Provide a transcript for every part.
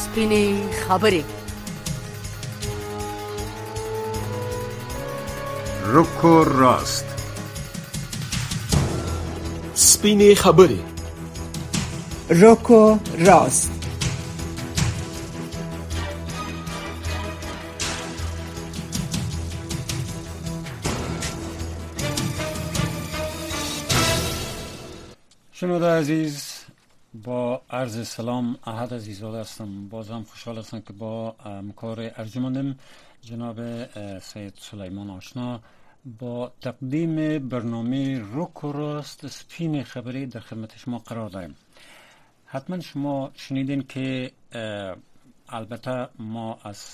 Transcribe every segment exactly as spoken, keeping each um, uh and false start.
سپینې خبرې. رکو راست. سپینې خبرې. رکو راست. شنونده عزیز، با عرض سلام احد عزیزاده هستم. بازم خوشحال هستم که با همکار ارجمندم جناب سید سلیمان آشنا با تقدیم برنامه رک و راست سپین خبری در خدمت شما قرار داریم. حتما شما شنیدین که البته ما از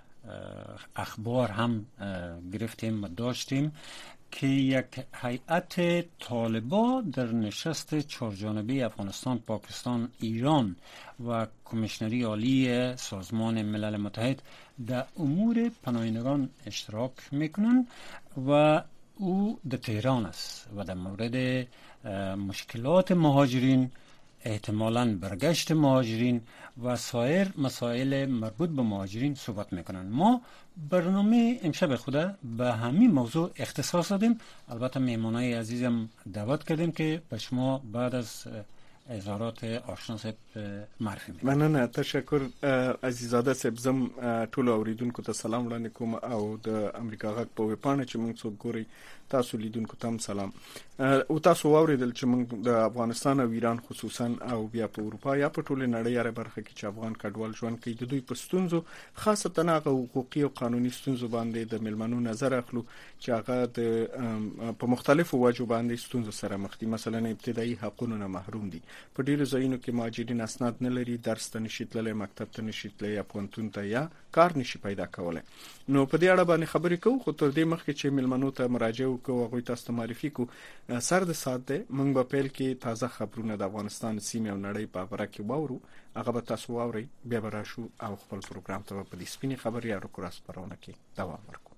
اخبار هم گرفتیم و داشتیم که یک هیئت طالبا در نشست چهارجانبه افغانستان، پاکستان، ایران و کمیشنری عالی سازمان ملل متحد در امور پناهندگان اشتراک میکنن و او در تهران است و در مورد مشکلات مهاجرین، احتمالاً برگشت مهاجرین و سایر مسائل مربوط به مهاجرین صحبت میکنن. ما برنامه امشب خود به همین موضوع اختصاص دادیم. البته مهمانای عزیزم دعوت کردیم که به شما بعد از اظهارات آشنا صاحب معرفی میکنم. مننه، تشکر عزیزاده صاحب. زم ټول اوریدونکو ته سلام وړاندې کوم او د امریکا غږ په ویبپاڼه چې موږ څوک ګوري تاسو لیدونکو ته سلام. او تاسو واوریدل چې موږ د افغانستان او ایران خصوصا او بیا په اروپا یا په ټول نړۍ یاره برخه کې چې افغان کډوال ژوند کوي د دوی په ستونزو، خاصه هغه حقوقي او قانوني ستونزو باندې د ملمنو نظر اخلو چې هغه د په مختلفو وجو باندې ستونزو سره مخ دي. مثلا ابتدایي حقوقونه نه محروم دي. په ډیرو ځایونو کې مهاجرین اسناد نه لري، درس ته نشي تللی، مکتب ته نشي تللی، یا پوهنتون ته یا کار نشي پیدا کولای. نو په دې اړه باندې خبرې کوو، خو تر دې مخکې چې ملمنو ته مراجعه وکړو، هغوی تاسو ته معرفي کوو. سر د ساعت دی، موږ به پیل کې تازه خبرونه د افغانستان سیمې او نړۍ په باره کې واورو. هغه به تاسو واورئ، بیا به راشو او خپل پروګرام ته په دې سپینې خبرې یا رک و راست خپرونه کې دوام ورکړو.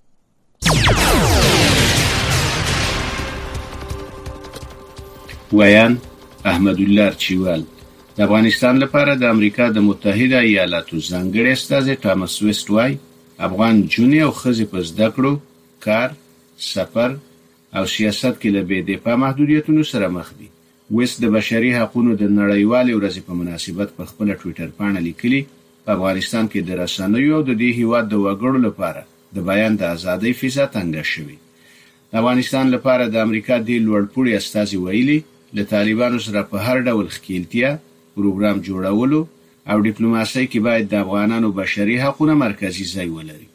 ویان احمد الله چیوال د افغانستان لپاره د امریکا د متحده ایالاتو ځانګړي استازی ټامس ویسټ وای افغان جونې او ښځې په زده کړو، کار، سفر او سیاست کې له بې دفاع محدودیتونو سره مخ دي. ویسټ د بشري حقوقو د نړیوالې ورځې په مناسبت په خپله ټویټر پاڼه لیکلي په افغانستان کې د رسنیو او د دې هیواد د وګړو لپاره د بیان د ازادۍ فضا تنګه شوې. د افغانستان لپاره د امریکا د لوړپوړي استازي ویلي له طالبانو سره په هر ډول ښکیلتیا، پروګرام جوړولو او ډیپلوماسۍ کې باید د افغانانو بشري حقوقونه مرکزي ځای ولري.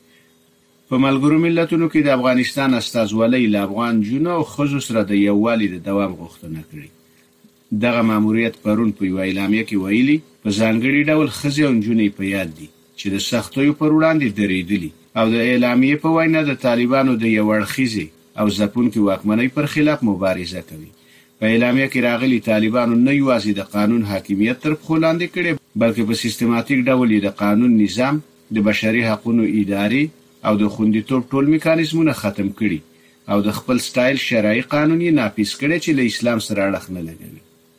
په ملګرو ملتونو کې د افغانستان استازولۍ له افغان جونو او ښځو سره د یووالي د دوام غوښتنه کړې. دغه ماموریت پرون په یوه اعلامیه کې ویلي په ځانګړي ډول ښځې او نجونې په یاد دي چې د سختیو پر وړاندې درېدلي او د اعلامیې په وینا د طالبانو د یو اړخیزې او ځپونکې واکمنۍ پر خلاف مبارزه کوي. په اعلامیه کې راغلي طالبانو نه یوازې د قانون حاکمیت تر پښو لاندې کړي، بلکې په سیستماتیک ډول د قانون نظام، د بشري حقوقو ادارې او د خوندیتوب ټول میکانیزمونه ختم کړي او د خپل سټایل شرعي قانون یې نافذ کړي چې له اسلام سره اړخ نه لګوي.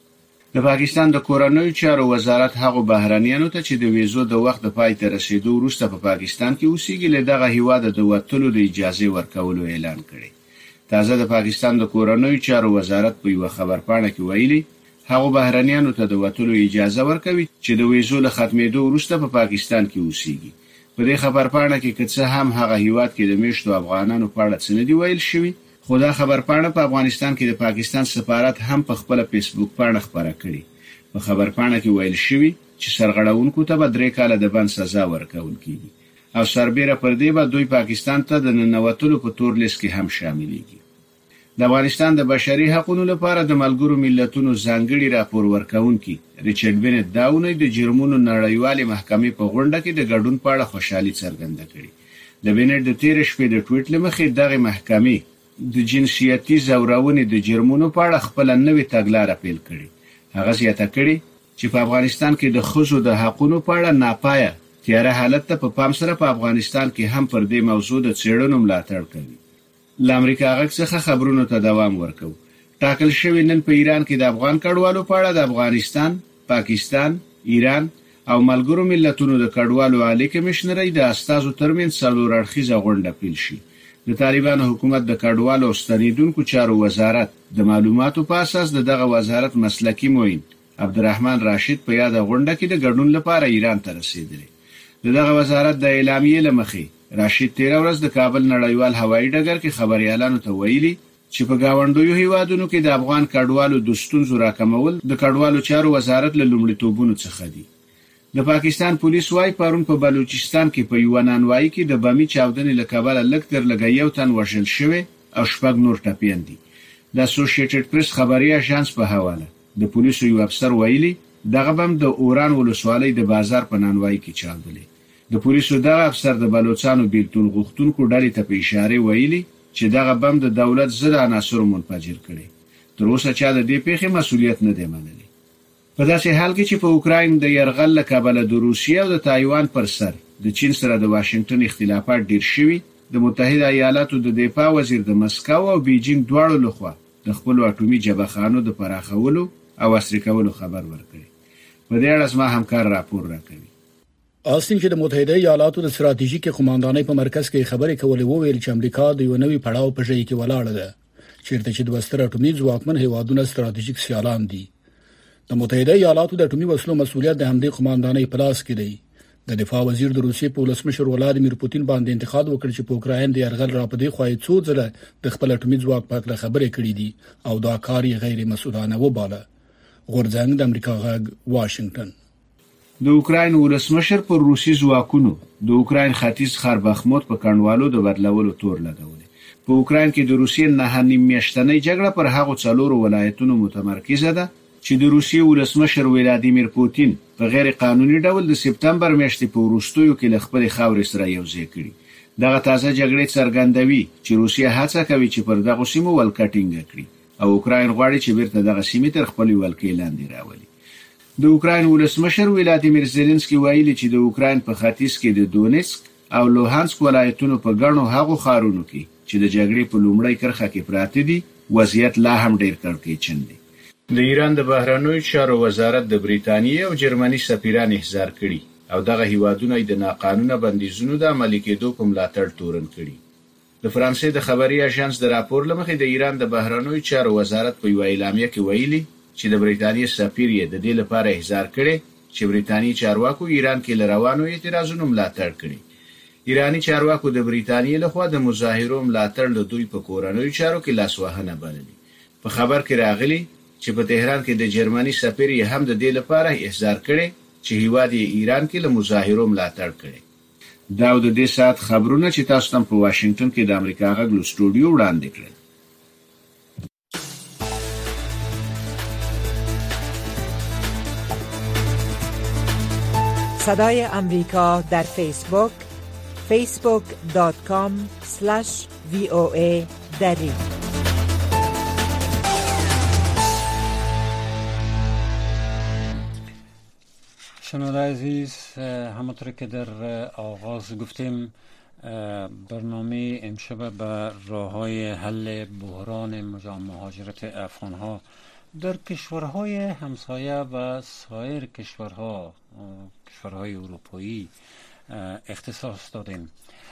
د پاکستان د کورنیو چارو وزارت هغو بهرنیانو ته چې د ویزو د وخت د پای ته رسیدو وروسته په پاکستان کې اوسېږي له دغه هیواده د وتلو د اجازې ورکولو اعلان کړی. تازه د پاکستان د کورنیو چارو وزارت په یوه خبرپاڼه کې ویلي هغو بهرنیانو ته د وتلو اجازه ورکوي چې د ویزو له ختمېدو وروسته په پاکستان کې اوسېږي. په دې خبرپاڼه کې که څه هم هغه هیواد کې د میشتو افغانانو په اړه څه نه دي ویل شوي، خو دا خبرپاڼه په افغانستان کې د پاکستان سفارت هم په خپله فیسبوک پاڼه خپره کړې. په خبرپاڼه کې ویل شوي چې سرغړونکو ته به درې کاله د بند سزا ورکول کېږي او سربیره پر دې به دوی پاکستان ته د ننوتلو په تور لیست کې هم شاملېږي. د افغانستان د بشري حقوقو لپاره د ملګرو ملتونو ځانګړي راپور ورکوونکي ریچارډ بینټ دا اونۍ د جرمونو نړیوالې محکمې په غونډه کې د ګډون په اړه خوشحالي څرګنده کړې. د بینټ د تېرې شپې د ټویټ له مخې دغې محکمې د جنسیتي ځورونې د جرمونو په اړه خپله نوې تګلاره پیل کړې. هغه زیاته کړې چې په افغانستان کې د ښځو د حقوقو په اړه ناپایه تیاره حالت ته په پام سره په افغانستان کې هم پر دې موضوع د څېړنو ملاتړ کوي. له امریکا غږ څخه خبرونو ته دوام ورکوو. ټاکل شوی نن په ایران کې د افغان کډوالو په اړه د افغانستان، پاکستان، ایران او ملګرو ملتونو د کډوالو عالی کمشنري د استازو ترمنځ څلور اړخیزه غونډه پیل شي. د طالبانو حکومت د کډوالو او ستنیدونکو چارو وزارت د معلوماتو په اساس دغه وزارت مسلکی معین عبدالرحمن راشد په یاد غونډه کې د ګډون لپاره ایران ته رسیدلی. دغه وزارت د اعلامیې لمخې راشد تیر ورځ د کابل نړیوال هوایي ډګر کې خبريالانو ته ویلي چې په گاونډیو هیوادونو کې د افغان کډوالو د ستونزو راکمول د کډوالو چارو وزارت له لومړیتوبونو څخه دي. د پاکستان پولیس وايي پرون په بلوچستان کې په یو نانوای کې د بمي چاودنې له کبله لږ تر لږه یو تن وژل شوی او شپږ نور ټپیان دي. د اسوسییټډ پریس خبري اژانس په حواله د پولیسو یو افسر ویلي دغه بم د اوران ولسوالۍ د بازار په نانوای کې چاودلې. د پولیسو دغه افسر د بلوچستان بیلتون غوښتونکو ډلې ته په اشاره ویلي چې دغه بم د دولت ضد عناصرو منفجر کړي. تر اوسه چا د دې پیښې مسؤلیت نه دی منلی. په داسې حال کې چې په اوکراین د يرغل له کبله د روسیې او د تایوان پر سر د چین سره د واشنگټن اختلافات ډیر شوي، د متحده ایالاتو د دفاع وزیر د مسکو او بیجینګ دواړو لخوا د خپل اټومي جبهه‌خانو د پراخولو او عصري کولو خبر ورکړي. په دې اړه زما همکار راپور راکوي. آستین چې د متحده ایالاتو د ستراتیژیکي قوماندانۍ په مرکز کې خبرې کولې وویل چې امریکا د یو نوي پړاو په ځای کې ولاړه ده چیرته چې د وستر اټومي ځواکمن هیوادونو ستراتیژیک سیالان دي. د متحده ایالاتو د اټومي وسلو مسؤلیت د همدې قوماندانۍ په لاس کې دی. د دفاع وزیر د روسیې په ولسمشر ولادیمیر پوتین باندې انتقاد وکړ چې په اوکراین د يرغل را پدې خوای څو ځله د خپل اټومي ځواک په اړه خبرې کړې دي او دا کار یې غیر مسؤلانه وباله. غورځنګ د امریکا غږ واشنگټن. د اوکراین ولسمشر پر روسي ځواکونو د اوکراین ختیځ خار بخموت په کڼوالو د بدلولو تور لګولې. په اوکراین کې د روسیې نه نیم میاشتنۍ جګړه پر هغو څلورو ولایتونو متمرکزه ده چې د روسیې ولسمشر ولادیمیر پوتین په غیر قانوني ډول د سپتمبر میاشتې په وروستیو کې له خپل خاورې سره یوځای کړي. دغه تازه جګړې څرګندوي چې روسیه هڅه کوي چې پر دغه سیمو ولکټینګ کړي او اوکراین غواړي چې بیرته دغه سیمې تر خپل ولکې لاندې راولي. د اوکراین ولسمشر ولادیمیر زيلنسکي ویلي چې د اوکراین په ختیځ کې د دونیسک او لوهانسک ولایتونو په ګڼو هغو ښارونو کې چې د جګړې په لومړۍ کرښه کې پراته دي وضعیت لا هم ډیر کړکېچن دی. د ایران د بهرنیو چارو وزارت د بریتانیې او جرمني سفیران احضار کړي او دغه هیوادونه د ناقانونه بندیزونو د عملي کېدو په ملاتړ تورن کړي. د فرانسې د خبري اژانس د راپور لمخې د ایران د بهرنیو چارو وزارت په یو اعلامیه کې ویلي چې د بریتانیې سفیر یې د دې لپاره احضار کړي چې بریتانیې چارواکو ایران کې لروانو اعتراضونو ملاتړ کړي. ایرانی چارواکو د بریتانیې لخوا د مظاهرو ملاتړ له دوی په کورنیو چارو کې لاسوهنه بللي. په خبر کې راغلي چې په تهران کې د جرمني سفیر یې هم د دې لپاره احضار کړي چې هیواد یې ایران کې له مظاهرو ملاتړ کړي. دا د دې سات خبرونه چې تاسو ته په واشنگټن کې د امریکا غږ له سټوډیو وړاندې کړل. صدای امریکا در فیسبوک فیسبوک دات کام اسلش وی او ای دری. شنونده عزیز، همونطور که در آغاز گفتیم برنامه امشب به راه‌های حل بحران مهاجرت افغان‌ها در کشورهای همسایه و سایر کشورها کشورهای اروپایی اختصاص دادیم.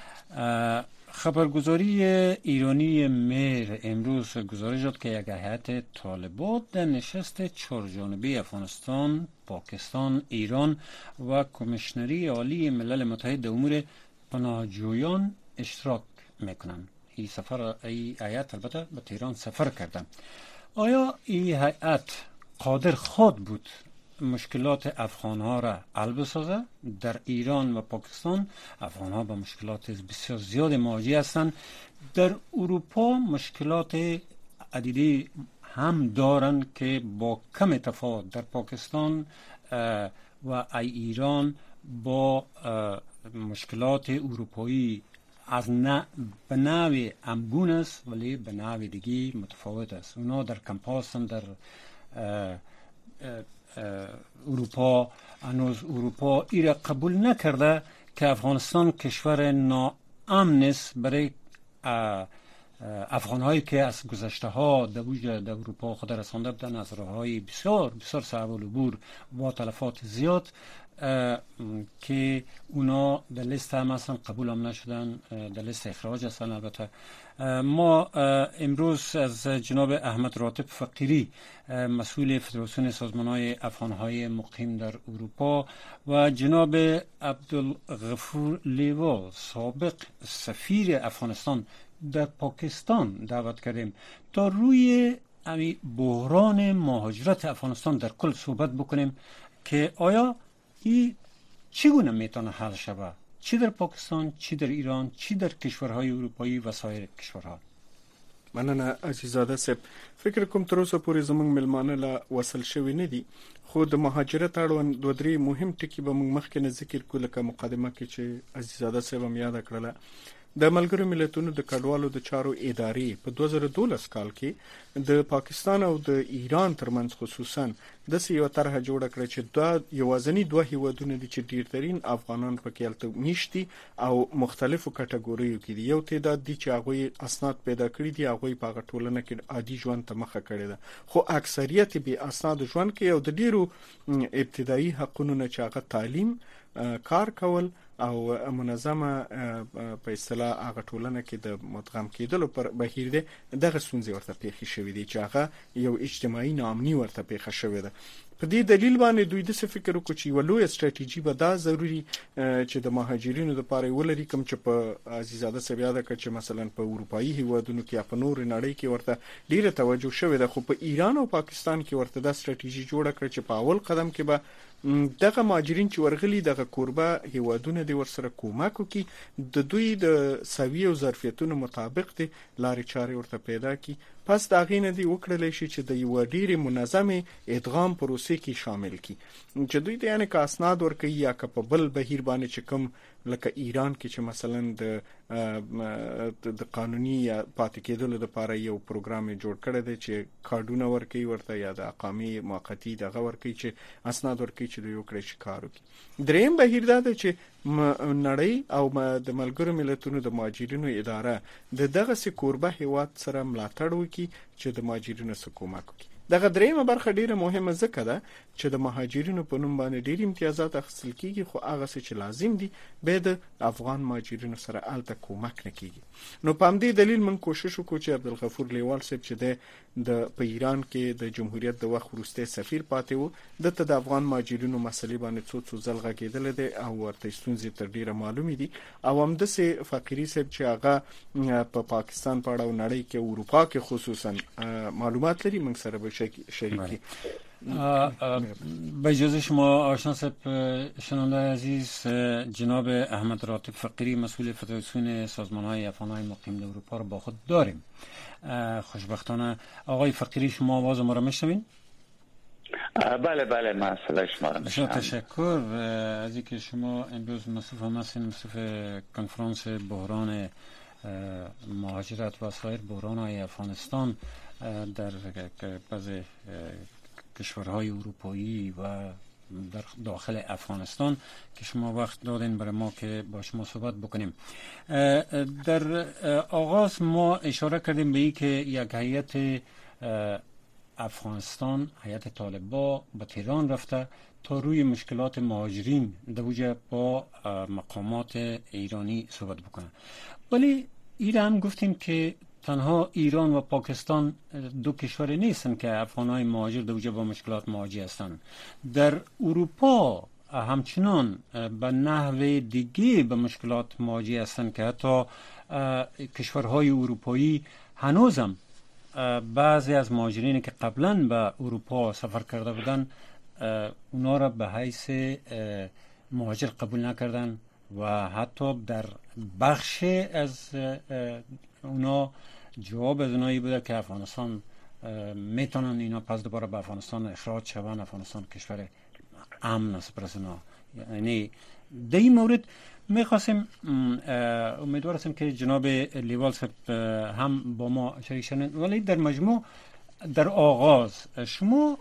خبرگزاری ایرانی میر امروز گزارش داد که یک هیئت طالبات در نشست چهارجانبه افغانستان، پاکستان، ایران و کمیشنری عالی ملل متحد امور پناهجویان اشتراک میکنند. این سفر این هیئت البته به تهران سفر کرده. آیا این هیئت قادر خود بود مشکلات افغان‌ها را حل بسازه؟ در ایران و پاکستان افغان‌ها با مشکلات بسیار زیاد مواجه هستند. در اروپا مشکلات عدیده هم دارند که با کم تفاوت. در پاکستان و ایران با مشکلات اروپایی از نه به نوع همگون است ولی به نوع دیگه متفاوت است. اونا در کمپاس در اه اه اروپا هنوز اروپا ایره قبول نکرده که افغانستان کشور ناامن است برای افغانهایی که از گذشته ها در وجود در اروپا خود رسانده بودن از راههای بسیار بسیار صعب العبور با تلفات زیاد که اونا در لیست هم اصلا قبول هم نشدن، در لیست اخراج هستن. البته ما امروز از جناب احمد راتب فقیری مسئول فدراسیون سازمان‌های افغان‌های مقیم در اروپا و جناب عبدالغفور لیوال سابق سفیر افغانستان در پاکستان دعوت کردیم تا روی امی بحران مهاجرت افغانستان در کل صحبت بکنیم که آیا این چگونه میتونه حل شود، چی در پاکستان، چی در ایران، چی در کشورهای اروپایی و سایر کشورها. مننه عزیزاده صاحب. فکر کوم تر اوسه پورې زموږ ملمانه لا وصل شوی نه دي، خو د مهاجرت اړوند دوه درې مهم ټکي به موږ مخکې نه ذکر کوو، لکه مقدمه کې چې عزیزاده صاحب هم یاد کړله. د ملګرو ملتونو د کډوالو د چارو ادارې په دوه زره دولس کال کې د پاکستان او د ایران ترمنځ خصوصا د یو طرحه جوړه کړه چې دا یوازنی دوه هیوادونه دي چې ډیرترین افغانان پکې الته میشتي او مختلفو کټګوریو کې دي. یو تعداد دي چې هغه اسناد پیدا کړی دي، هغه په ټولنه کې عادي ژوند ته مخه کړی ده، خو اکثریت به اسناد ژوند کې او د ډیرو ابتدایي حقوقو نه چې هغه تعلیم، کار کول او منظمه په اصطلاح هغه ټولنه کې د مدغم کېدلو پر بهیر ده، دغه ستونزې ورته پیښې شوې دي چې هغه یو اجتماعي ناامني ورته پیښه شوې ده. په دې دلیل باندې دوی د څه فکر وکړي چې ولوي استراتیژي به دا ضروری چې د مهاجرینو لپاره ولري، کوم چې په عزیزاده سبیا ده چې مثلا په اروپאי هیوادونو کې په نور نړۍ کې ورته ډیره توجه شوې ده، خو په ایران او پاکستان کې ورته د استراتیژي جوړه کړ چې په اول قدم کې به دغه مهاجرین چې ورغلي دغه کوربه هیوادونه دی ورسره کومک وکي، د دوی د سوي او ظرفیتونو مطابق دي لارې چارې ورته پیدا کی. پس دا غینه دی وکړل شي چې د یو ډیره منظمه ادغام پروسې کې شامل کی، چې دوی ته یعنی کا اسناد ورکي یا په بل بهیر باندې چې کوم لکه ایران کې چې مثلا د د قانوني پاتې کېدلو لپاره یو پروګرام جوړ کړی دی چې کارډونه ورکي ورته یا د اقامې موقتی دغه ورکي چې اسناد ورکي چې دوی وکړي چې کار وکړي. دریم بهیر دا دی چې نړۍ او د ملګرو ملتونو د مهاجرینو اداره د دغه سي کوربه هیواد سره ملاتړ وکړي چې د مهاجرینو سره کومک وکړي. دغه دریمه برخه ډیره مهمه ځکه ده چې د مهاجرینو په نوم باندې ډیر امتیازات اخیستل کیږي، خو هغه څه چې لازم دي به د افغان مهاجرینو سره الته کومک نه کیږي. نو په همدې دلیل من کوشش وکړو چې عبدالغفور لیوال صاحب چې د په ایران کې د جمهوریت د وخت وروسته سفیر پاتې وو، د ته د افغان مهاجرینو مسلې باندې څو څو ځل غږیدل دي او ورته ستونزې تر ډیره معلومې دي، او هم د سه فقيري صاحب چې هغه په پاکستان په اړه او نړۍ کې اروپا کې خصوصا معلومات لري، موږ سره به شریکی. با اجازه شما آشنا صاحب شنونده عزیز، جناب احمد راتب فقیری مسئول فدراسیون سازمان‌های افغان‌های مقیم در اروپا رو با خود داریم. خوشبختانه آقای فقیری شما آواز ما رو میشنوین؟ بله بله من صدای شما رو میشنوم. تشکر از اینکه شما امروز مصروف هم هستین، مصروف کنفرانس بحران مهاجرت و سایر بحران‌های افغانستان در بعضی کشورهای اروپایی و در داخل افغانستان که شما وقت دادین برای ما که با شما صحبت بکنیم. در آغاز ما اشاره کردیم به این که یک هیئت افغانستان، هیئت طالبا به تهران رفته تا روی مشکلات مهاجرین در وجه با مقامات ایرانی صحبت بکنه. ولی ایران هم گفتیم که تنها ایران و پاکستان دو کشور نیستن که افغانهای مهاجر در وجه با مشکلات مواجه هستند. در اروپا همچنان به نحو دیگه به مشکلات مواجه هستند که حتی کشورهای اروپایی هنوزم بعضی از مهاجرینی که قبلا به اروپا سفر کرده بودن اونا را به حیث مهاجر قبول نکردن و حتی در بخش از اونا جواب از اونایی بوده که افغانستان میتونن اینا پس دوباره به افغانستان اخراج شون، افغانستان کشور امن است برای اونا. یعنی در این مورد میخواستیم امیدوار هستیم که جناب لیوال صاحب هم با ما شریک شدن، ولی در مجموع در آغاز شما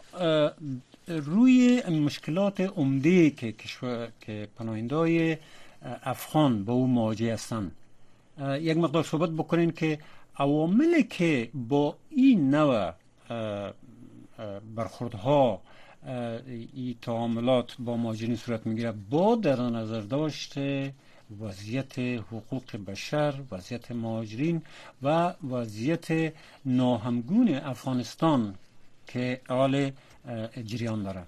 روی مشکلات عمده که کشور که پناهنده‌های افغان با او مواجه هستند یک مقدار صحبت بکنین که عواملی که با این نوع برخوردها این تعاملات با مهاجرین صورت میگیره با در نظر داشته وضعیت حقوق بشر، وضعیت مهاجرین و وضعیت ناهمگون افغانستان که حال جریان داره.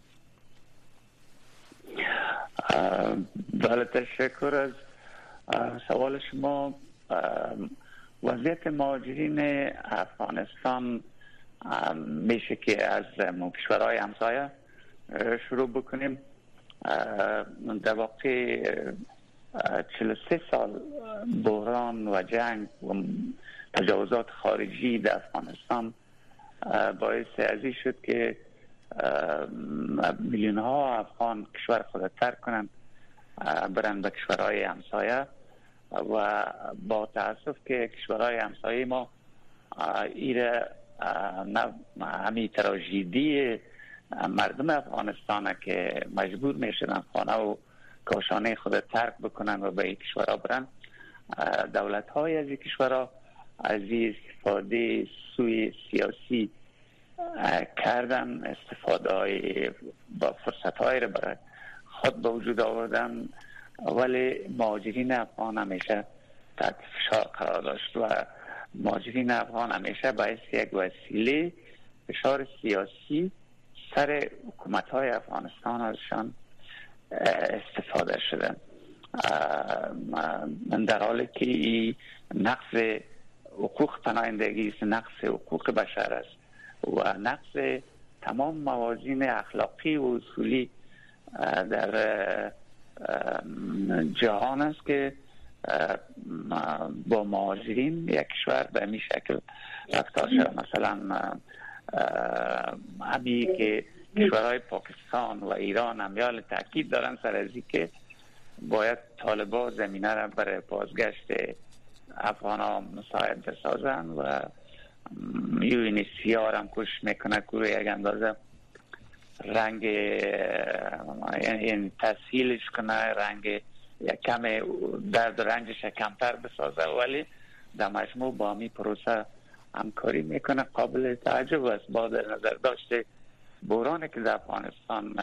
بله، تشکر از سوال شما. وضعیت مهاجرین افغانستان میشه که از کشورهای همسایه شروع بکنیم. در واقع چهل و سه سال بحران و جنگ و تجاوزات خارجی در افغانستان باعث ازی شد که میلیون ها افغان کشور خود ترک کنند، برن به کشورهای همسایه و با تاسف که کشورهای همسایه ما ایره همی تراژدی مردم افغانستان که مجبور میشدن خانه و کاشانه خود ترک بکنن و به این کشورها برن، دولت های از این کشورها از این استفاده سوی سیاسی کردن، استفاده های با فرصت های را برای خود به وجود آوردن، ولی مهاجرین افغان همیشه تحت فشار قرار داشت و مهاجرین افغان همیشه باعث یک وسیله فشار سیاسی سر حکومت های افغانستان ازشان استفاده شده. من در حالی که این نقض حقوق پناهندگی است، نقض حقوق بشر است و نقض تمام موازین اخلاقی و اصولی در جهان است که با مهاجرین یک کشور به این شکل رفتار شده. مثلا همی که کشورهای پاکستان و ایران همیال تاکید دارن سر از این که باید طالبان زمینه را برای بازگشت افغان ها مساعد بسازن و یو این سیار هم کش میکنه که یک اندازه رنگ این تسهیلش کنه، رنگ یک کم درد و رنجش کمتر بسازه، ولی در مجموع با همی پروسه همکاری میکنه. قابل تعجب است با در نظر داشته بحرانی که در افغانستان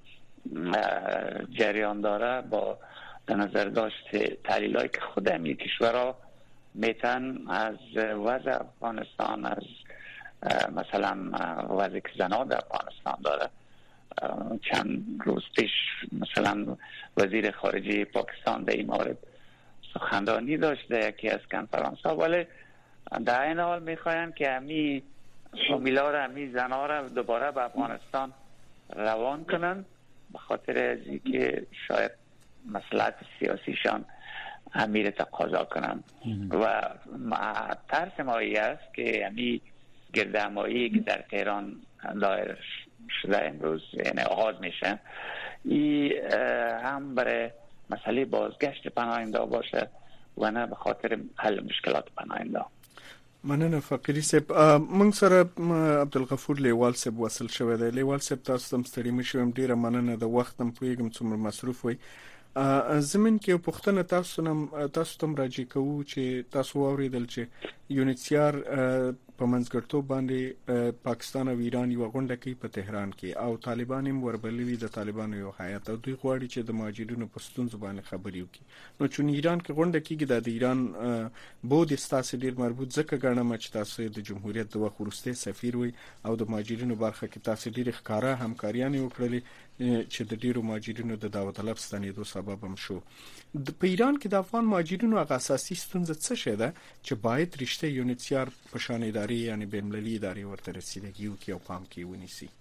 جریان داره، با در نظر داشته تحلیل هایی که خود همی کشورها میتن از وضع افغانستان، از مثلا وضع که زنها در افغانستان داره. چند روز پیش مثلا وزیر خارجه پاکستان در این مورد سخنرانی داشته یکی از کنفرانس ها، ولی در این حال میخواین که همی فامیلا را، همی زنها را دوباره به افغانستان روان کنن به خاطر از اینکه شاید مصلحت سیاسیشان امیر تقاضا کنن. و ترس ما ای است که همی گردهمایی که در تهران دایر شده امروز یعنی آغاز میشه، این هم برای مسئله بازگشت پناهنده باشه و نه به خاطر حل مشکلات پناهنده. مننه فقیری صاحب. موږ سره عبدالغفور لیوال صاحب وصل شوی دی. لیوال صاحب تاسو تم ستړي مشوم، ډیره مننه د وخت هم پوهیږم څومره مصروف وي. زمين کې پښتنه تاسو نم تاسو تم راځي کوو چې تاسو اوریدل چې یونیسیار په منځګړتوب باندې پاکستان او ایران یو غونډه کوي په تهران کې او طالبان هم وربلوي د طالبانو یو حیات او دوی غواړي چې د مهاجرینو په ستونزو باندې خبرې وکړي. نو چې ایران کې غونډه کیږي د ایران بود ستاسو ډیر مربوط ځکه ګڼم چې تاسو د جمهوریت د وخت وروسته سفیر وي او د مهاجرینو برخه کې تاسو ډیر ښکارا همکاریان وکړلې چې د ډیرو مهاجرینو د دعوت طلب ستنېدو سبب هم شو. په ایران کې د افغان مهاجرینو هغه اساسي ستونزه څه شي ده چې باید رښتیا یونیسیار په شان ادارې یعنی بین‌المللي ادارې ورته رسیدګي وکړي او پام کې ونیسي؟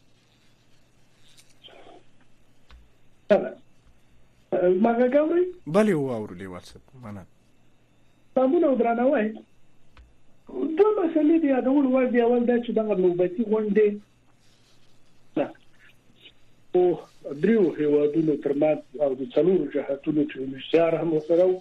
مګه ګوري بلې و اورلې واتساپ مننه تاسو درناوي دوه مسلې دي دا ول ور دی اول دا چې دغه نوبتي غونډې او دریو هیوادونو ترمنځ او د څلورو جهاتونو چې مشتار هم سره و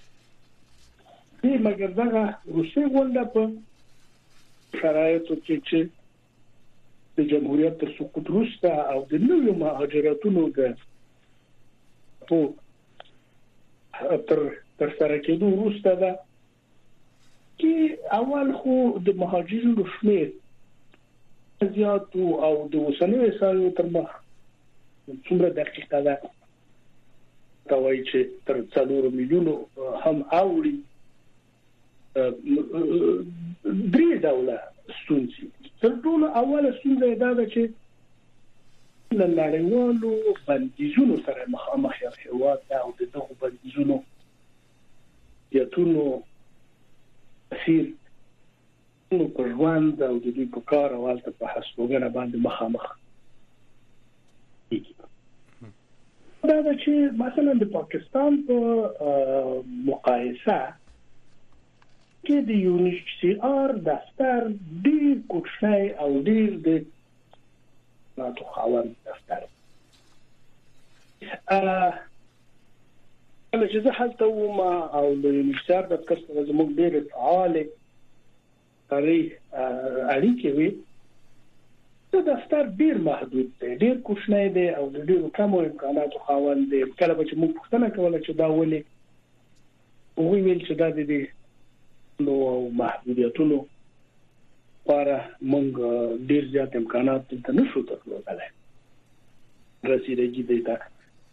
دې مګر دغه روسي غونډه په شرایطو کې چې د جمهوریت تر سقوط وروسته او د نویو مهاجرتونو د په تر تر سره کېدو وروسته ده چې اول خو د مهاجرینو شمېر زیات او د اوسنیو وسایلو تر مخ څومره دقیقه ده دا وایي چې تر څلور میلیونو هم اوړي درې ډوله ستونزې. تر ټولو اوله ستونزه دا ده چې له نړیوالو بندیزونو سره مخامخ یو هېواد ده او د دغو بندیزونو یاتونو تاثیر نو په ژوند او د دوی په کار او هلته په هستوګنه باندې مخامخ کېږي. دا ده چې مثلا د پاکستان په مقایسه کې د یو ان ایچ سی آر دفتر ډېر کوچنی او ډېر د ناتو خاوند دفتر کله چې زه هلته وم او د یو ان ایچ سی آر دفتر سره زموږ ډېرې فعالې اړیکې وي. دا دفتر ډېر محدود دی، ډېر کوچنی دی او د ډېرو کمو امکاناتو خاوند دی. کله به چې موږ پوښتنه کوله چې دا ولې، هغوی ویل چې دا د دې نو محدودیتونو لپاره موږ ډېر زیات امکانات دلته نشو درلودلی، رسیدګي دی ته.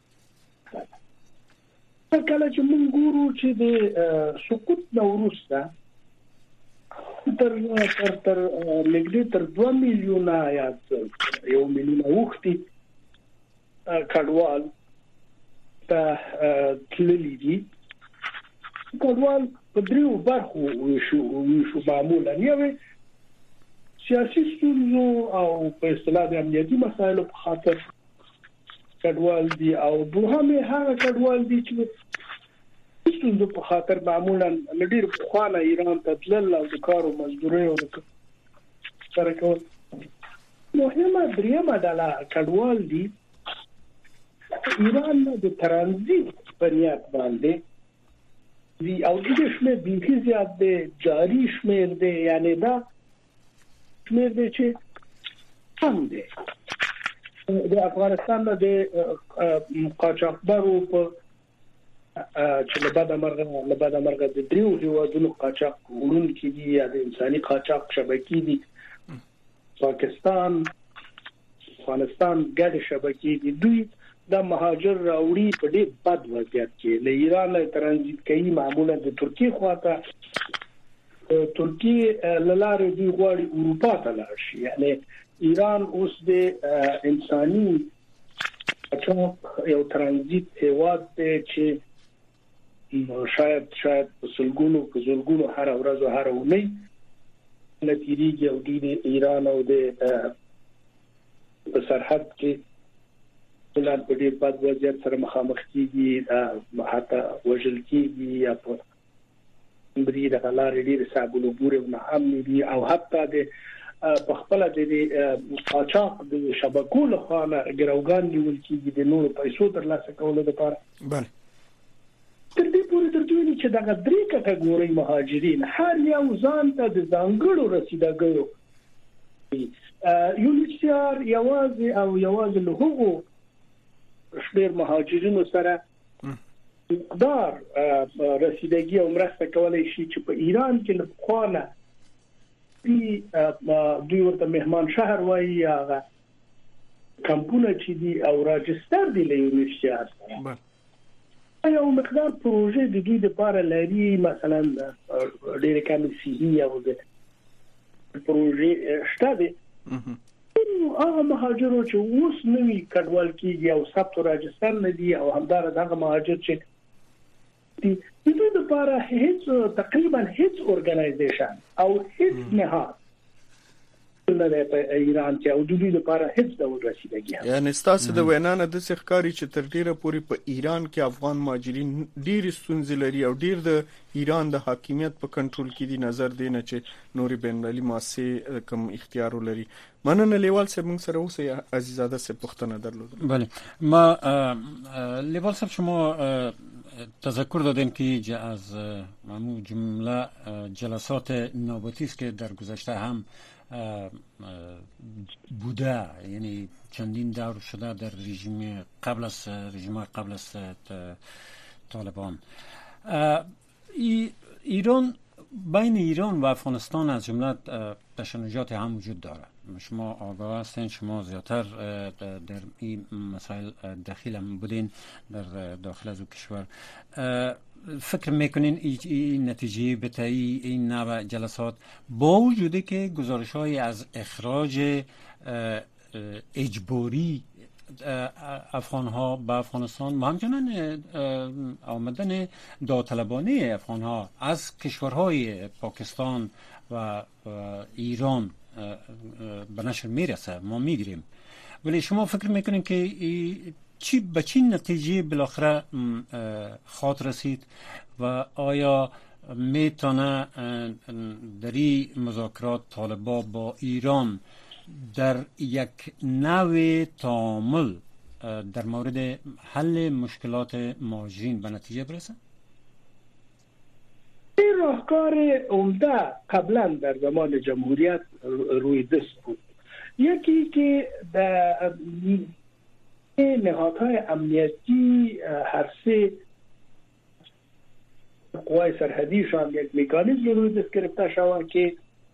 کله چې موږ ګورو چې د سقوط نه وروسته تر تر تر نږدې تر دوه میلیونه یا یو میلیونه اوښتي کډوال ته تللي دي. کډوال په دریو برخو ویشو ویشو معمولا یوې سیاسي ستونزو او په اصطلاح د امنیتي مسایلو په خاطر کډوال دي، او دوهمې هغه کډوال دي چې ستونزو په خاطر معمولا ډېر پخوانه ایران ته تلل او د کار او مزدورۍ او سره کول. مهمه درېیمه ډله کډوال دي ایران نه د ترانزیت په نیت باندې دي او د دې شمېر بیخي زیات دی، جاري شمېر دی، یعنې دا شمېر دی چې کم دی. د افغانستان نه د قاچاقبرو په چې له بده مرغه له بده مرغه د دریو هیوادونو قاچاق وړونکي دي یا د انساني قاچاق شبکې دي، پاکستان افغانستان ګډ شبکې دي. دوی د مهاجر راوړي په ډېر بد وضعیت کې له ایران نه ترانزیت کوي، معمولا د ترکیې خواته. ترکیې له لارې دوی غواړي اروپا ته لاړ شي. یعنی ایران اوس د انساني قاچاق یو ترانزیت هیواد دی چې شاید شاید په سلګونو په زرګونو هر ورځ او هر اونۍ نتیریږي او د ایران او د په سرحد کې بلان په ډېر بد وضعیت سره مخامخ کېږي، حتی وژل کېږي یا په بري د لارې ډېرې صابونو بورې نه هم دي، او حتی د په خپل د قاچاق د شبکو له خوا نه ګروګان نیول کېږي د نورو پیسو ترلاسه کولو لپاره. بله تر دې پورې تر دې چې دغه درې کټګورۍ مهاجرین هر یو ځان ته د ځانګړو رسیدګیو یو ان ایچ سی آر یوازې او یوازې له هغو شمېر مهاجرینو سره مقدار رسیدګي او مرسته کولی شي چې په ایران کې له پخوا نه دوی ورته مهمان شهر وایي، هغه کمپونه چې دي او راجستر دي له یو ان ایچ سی آر سره. یو مقدار پروژې د دوی لپاره لري، مثلا ډېرې کمې صحي او د پروژې شته دي. هغه مهاجرو چې اوس نوي کډوال کېږي او ثبت راجستر نه دي او همدارنګه هغه مهاجر چې دي د دوی لپاره هیڅ تقریبا هیڅ اورګنایزیشن او هیڅ نهاد نه دی په ایران کې او د دوی لپاره هیڅ ډول رسیدګي. یعنی ستاسو د وینا نه د ښکاری چې تر ډیره پورې په ایران کې افغان مهاجرین ډیر ستونزې لري او ډیر د ایران د حاکمیت په کنټرول کې دي، نظر دی نه چې نوري بین المللي مؤسسې کوم اختیار لري. مننه لیوال صاحب، موږ سره اوسه عزیزاده صاحب پوښتنه درلوده. بله، ما لیوال صاحب شما تذکر دادیم که از معمول جمله جلسات نوبتی است که در گذشته هم بوده، یعنی چندین دور شده در رژیم قبل از رژیم قبل از طالبان. ایران بین ایران و افغانستان از جمله تشنجات هم وجود داره. شما آگاه هستین، شما زیادتر در این مسائل دخیل هم بودین در داخل از کشور. فکر میکنین این نتیجه بتایی این نوع جلسات با وجودی که گزارش های از اخراج اجباری افغان ها به افغانستان و همچنین آمدن داوطلبانه افغان ها از کشورهای پاکستان و ایران به نشر میرسه، ما میگیریم، ولی شما فکر میکنین که چی به چی نتیجه بالاخره خواهد رسید و آیا میتونه در این مذاکرات طالبا با ایران در یک نوع تعامل در مورد حل مشکلات مهاجرین به نتیجه برسه؟ این راهکار عمده قبلا در زمان جمهوریت روی دست بود. یکی که در نهادهای امنیتی هر سه قوای سرحدیشان یک مکانیزم روی دست گرفته شود که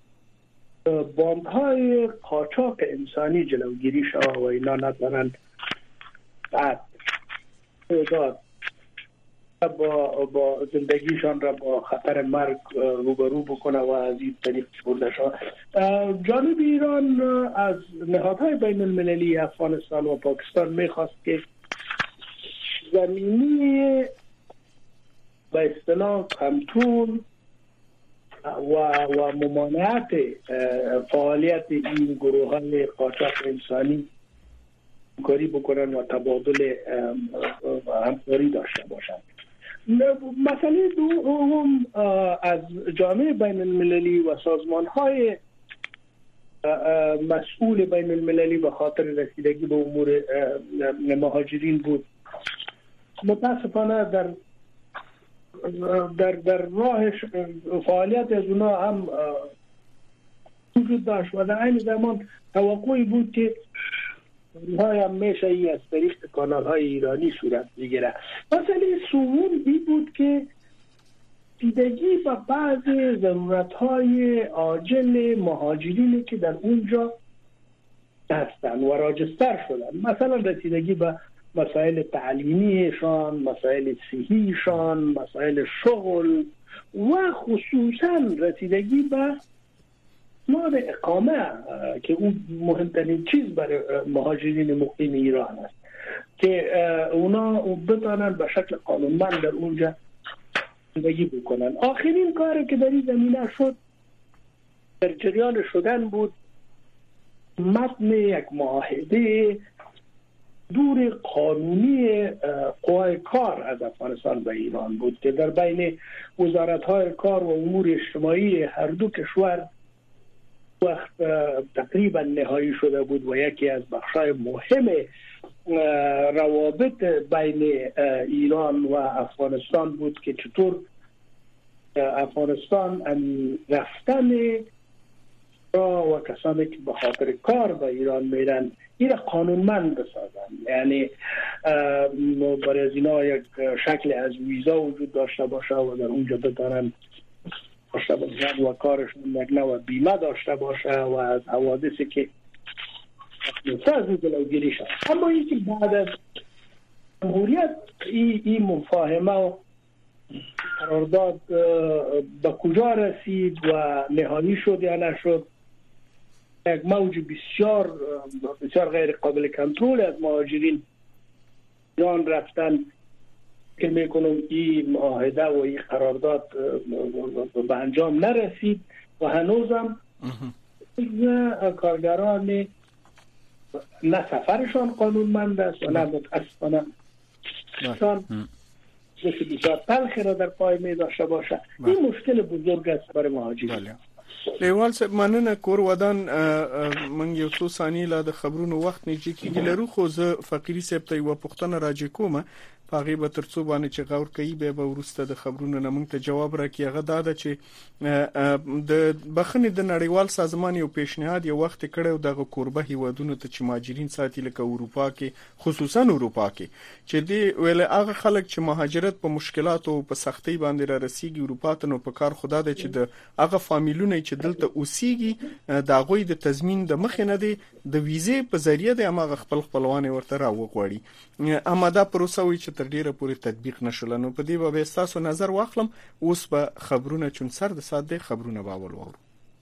باندهای قاچاق انسانی جلوگیری شود و اینا نتوانند بعد داد با با زندگیشان را با خطر مرگ روبرو بکنه و از این طریق برده شود. جانب ایران از نهادهای بین المللی افغانستان و پاکستان میخواست که زمینی به اصطلاح کنترل و و ممانعت فعالیت این گروه های قاچاق انسانی کاری بکنن و تبادل همکاری داشته باشند. مسئله دوم از جامعه بین المللی و سازمان های مسئول بین المللی به خاطر رسیدگی به امور مهاجرین بود. متاسفانه در در در راه فعالیت از اونا هم وجود داشت و در این زمان توقعی بود که های همیشه ای از طریق کانال های ایرانی صورت میگیره. مسئله سوم این بود که رسیدگی به بعض ضرورت های عاجل مهاجرینی که در اونجا هستن و راجستر شدن، مثلا رسیدگی به مسائل تعلیمیشان، مسائل صحیشان، مسائل شغل و خصوصا رسیدگی به مورد اقامه که اون مهمترین چیز برای مهاجرین مقیم ایران است که اونا بتانن به شکل قانونمند در اونجا زندگی بکنن. آخرین کاری که در این زمینه شد در جریان شدن بود متن یک معاهده دور قانونی قوای کار از افغانستان به ایران بود که در بین وزارت‌های کار و امور اجتماعی هر دو کشور وقت تقریبا نهایی شده بود و یکی از بخشای مهم روابط بین ایران و افغانستان بود که چطور افغانستان رفتن و کسانی که به خاطر کار به ایران میرن این قانونمند بسازن، یعنی برای از اینا یک شکل از ویزا وجود داشته باشه و در اونجا بتانن داشته باشن و کارشون یک نوع بیمه داشته باشه و از حوادثی که از جلوگیری شد. اما این که بعد از جمهوریت این ای مفاهمه و قرارداد به کجا رسید و نهایی شد یا نشد، یک موج بسیار بسیار غیر قابل کنترل از مهاجرین ایران رفتن که میکنم این معاهده و این قرارداد به انجام نرسید و هنوزم کارگران نه سفرشان قانونمند است و نه متاسفانه شان بسیار تلخی را در پای می داشته باشه. این مشکل بزرگ است برای مهاجرین. لیوال صاحب مننه. کور ودان من یو څو ثانیې لا د خبرونو وخت نه چې کېږي لرو، خو زه فقیری صاحب ته یو پوښتنه راځي کومه پاغي به ترڅو باندې چې غور کوي به ورسته د خبرونو نه موږ ته جواب راکړي. هغه دا ده چې د بخښنې د نړیوال سازمان یو پیشنهاد یو وخت کړو دغه کوربه هیوادونو ته چې مهاجرین ساتي لکه اروپا کې خصوصا اروپا کې چې دی ویل هغه خلک چې مهاجرت په مشکلاتو او په سختۍ باندې را رسیږي اروپا ته، نو په کار خدا ده چې د هغه فامیلونه چې دلته اوسېږي د هغوی د تضمین د مخې نه دی د ویزې په ذریعه د هغه خپل خپلوان ورته راوغواړي. اما دا پروسه وي چې تر ډیره پورې تطبیق نشول. نو په دې به تاسو نظر واخلم. اوس به خبرونه چون سر د ساده خبرونه باول وورو.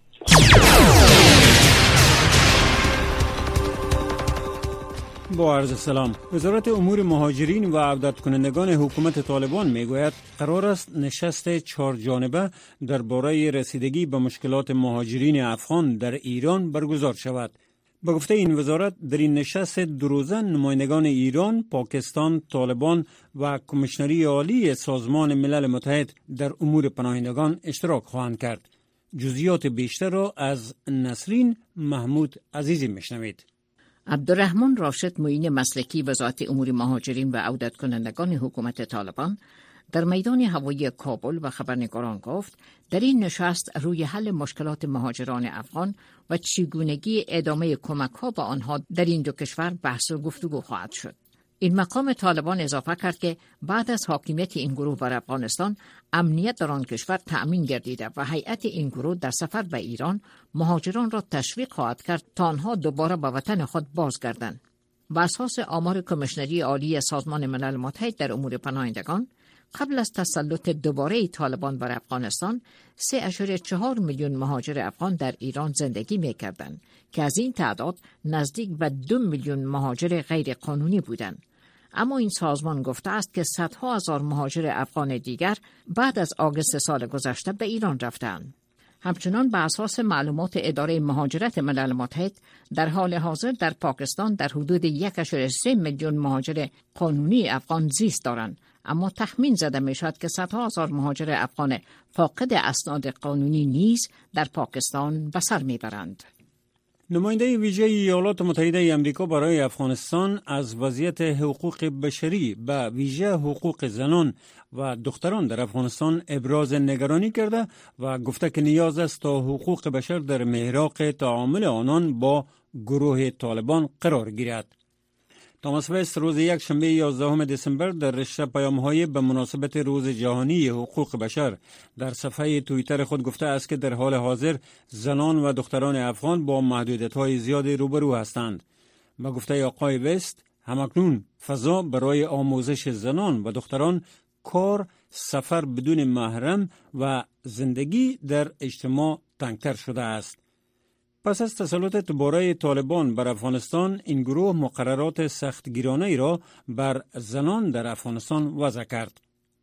با عرض سلام. وزارت امور مهاجرین و عودت کنندگان حکومت طالبان میگوید قرار است نشست چهار جانبه درباره رسیدگی به مشکلات مهاجرین افغان در ایران برگزار شود. به گفته این وزارت در این نشست دو روزه نمایندگان ایران، پاکستان، طالبان و کمیشنری عالی سازمان ملل متحد در امور پناهندگان اشتراک خواهند کرد. جزئیات بیشتر را از نسرین محمود عزیزی میشنوید. عبدالرحمن راشد معین مسلکی وزارت امور مهاجرین و عودت کنندگان حکومت طالبان در میدان هوایی کابل و خبرنگاران گفت در این نشست روی حل مشکلات مهاجران افغان و چگونگی ادامه کمک‌ها به آنها در این دو کشور بحث و گفتگو خواهد شد. این مقام طالبان اضافه کرد که بعد از حاکمیت این گروه بر افغانستان، امنیت در آن کشور تأمین گردیده و هیئت این گروه در سفر به ایران مهاجران را تشویق خواهد کرد تا آنها دوباره به وطن خود بازگردند. بر اساس آمار کمیشنری عالی سازمان ملل متحد در امور پناهندگان، قبل از تسلط دوباره طالبان بر افغانستان، سه اشاره چهار میلیون مهاجر افغان در ایران زندگی می‌کردند که از این تعداد نزدیک به دو میلیون مهاجر غیر قانونی بودند. اما این سازمان گفته است که صدها هزار مهاجر افغان دیگر بعد از آگوست سال گذشته به ایران رفتند. همچنان به اساس معلومات اداره مهاجرت ملل متحد، در حال حاضر در پاکستان در حدود یک اشاره سه میلیون مهاجر قانونی افغان زیست دارند، اما تخمین زده می شود که صدها هزار مهاجر افغان فاقد اسناد قانونی نیز در پاکستان به سر می برند. نماینده ویژه ایالات متحده آمریکا برای افغانستان از وضعیت حقوق بشری به ویژه حقوق زنان و دختران در افغانستان ابراز نگرانی کرده و گفته که نیاز است تا حقوق بشر در محراق تعامل آنان با گروه طالبان قرار گیرد. تاماس وست روز یک شنبه یازدهم دسامبر در رشته پیام‌های به مناسبت روز جهانی حقوق بشر در صفحه توییتر خود گفته است که در حال حاضر زنان و دختران افغان با محدودیت‌های زیادی روبرو هستند. به گفته آقای وست، همکنون فضا برای آموزش زنان و دختران، کار، سفر بدون محرم و زندگی در اجتماع تنگتر شده است. پس از تسلط دوباره طالبان بر افغانستان، این گروه مقررات سختگیرانه ای را بر زنان در افغانستان وضع کرد.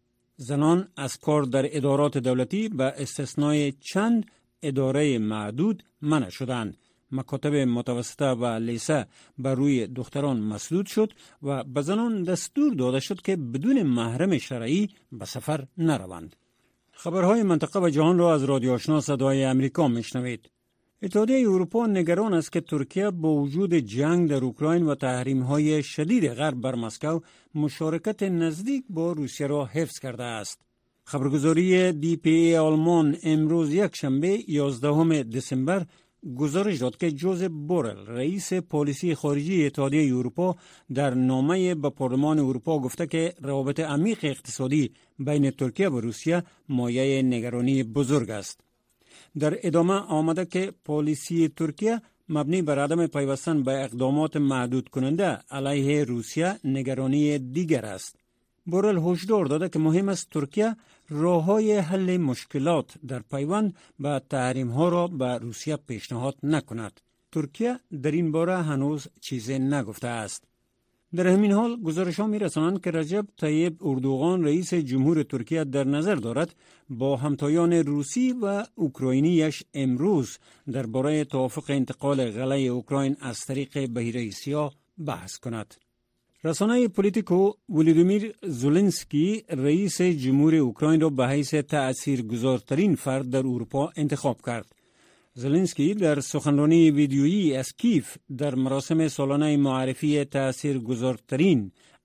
زنان از کار در ادارات دولتی به استثنای چند اداره معدود منع شدند. مکاتب متوسطه و لیسه بر روی دختران مسدود شد و به زنان دستور داده شد که بدون محرم شرعی به سفر نروند. خبرهای منطقه و جهان را از رادیو آشنا صدای امریکا میشنوید. اتحادیه اروپا نگران است که ترکیه با وجود جنگ در اوکراین و تحریم‌های شدید غرب بر مسکو مشارکت نزدیک با روسیه را حفظ کرده است. خبرگزاری دی پی ای آلمان امروز یک شنبه یازدهم دسامبر گزارش داد که جوزپ بورل، رئیس پالیسی خارجی اتحادیه اروپا، در نامه به پارلمان اروپا گفته که روابط عمیق اقتصادی بین ترکیه و روسیه مایه نگرانی بزرگ است. در ادامه آمده که پالیسی ترکیه مبنی بر عدم پیوستن به اقدامات محدود کننده علیه روسیه نگرانی دیگر است. بورل هشدار داده که مهم است ترکیه راه‌های حل مشکلات در پیوند به تحریم‌ها را به روسیه پیشنهاد نکند. ترکیه در این باره هنوز چیزی نگفته است. در همین حال گزارش‌ها می‌رسانند که رجب طیب اردوغان رئیس جمهور ترکیه در نظر دارد با همتایان روسی و اوکراینیش امروز درباره توافق انتقال قلعه اوکراین از طریق بحیره سیاه بحث کند. رسانه پولیتیکو ولودیمیر زولنسکی رئیس جمهور اوکراین را به حیث تأثیرگذارترین فرد در اروپا انتخاب کرد. زلنسکی در سخنرانی ویدیویی از کیف در مراسم سالانه معرفی تأثیرگذارترین